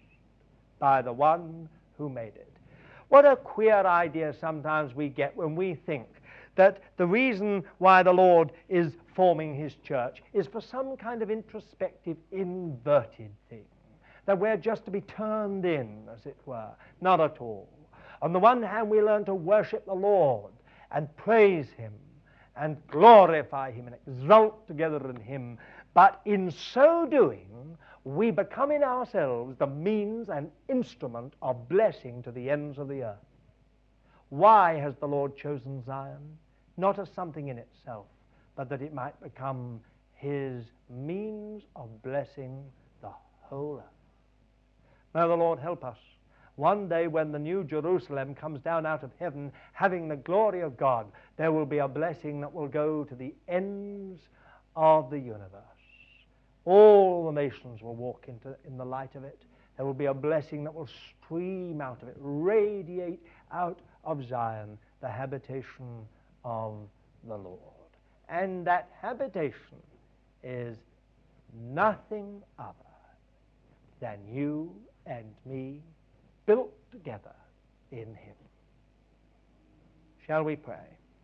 by the one who made it. What a queer idea sometimes we get when we think that the reason why the Lord is forming his church is for some kind of introspective, inverted thing. That we're just to be turned in, as it were. Not at all. On the one hand, we learn to worship the Lord and praise him and glorify him and exult together in him. But in so doing, we become in ourselves the means and instrument of blessing to the ends of the earth. Why has the Lord chosen Zion? Not as something in itself, but that it might become his means of blessing the whole earth. May the Lord help us. One day when the new Jerusalem comes down out of heaven, having the glory of God, there will be a blessing that will go to the ends of the universe. All the nations will walk into in the light of it. There will be a blessing that will stream out of it, radiate out of Zion, the habitation of the Lord. And that habitation is nothing other than you and me built together in Him. Shall we pray?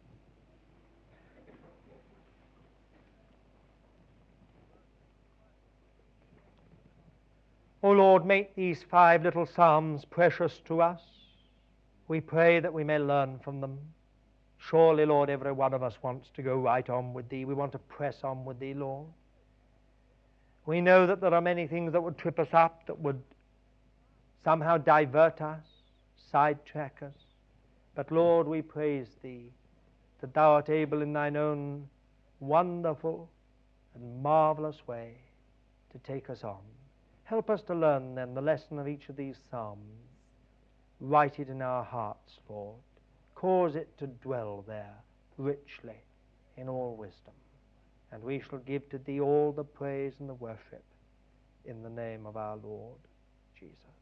O Lord, make these five little psalms precious to us. We pray that we may learn from them. Surely, Lord, every one of us wants to go right on with Thee. We want to press on with Thee, Lord. We know that there are many things that would trip us up, that would somehow divert us, sidetrack us. But, Lord, we praise Thee that Thou art able in Thine own wonderful and marvelous way to take us on. Help us to learn, then, the lesson of each of these psalms. Write it in our hearts, Lord. Cause it to dwell there richly in all wisdom. And we shall give to Thee all the praise and the worship in the name of our Lord Jesus.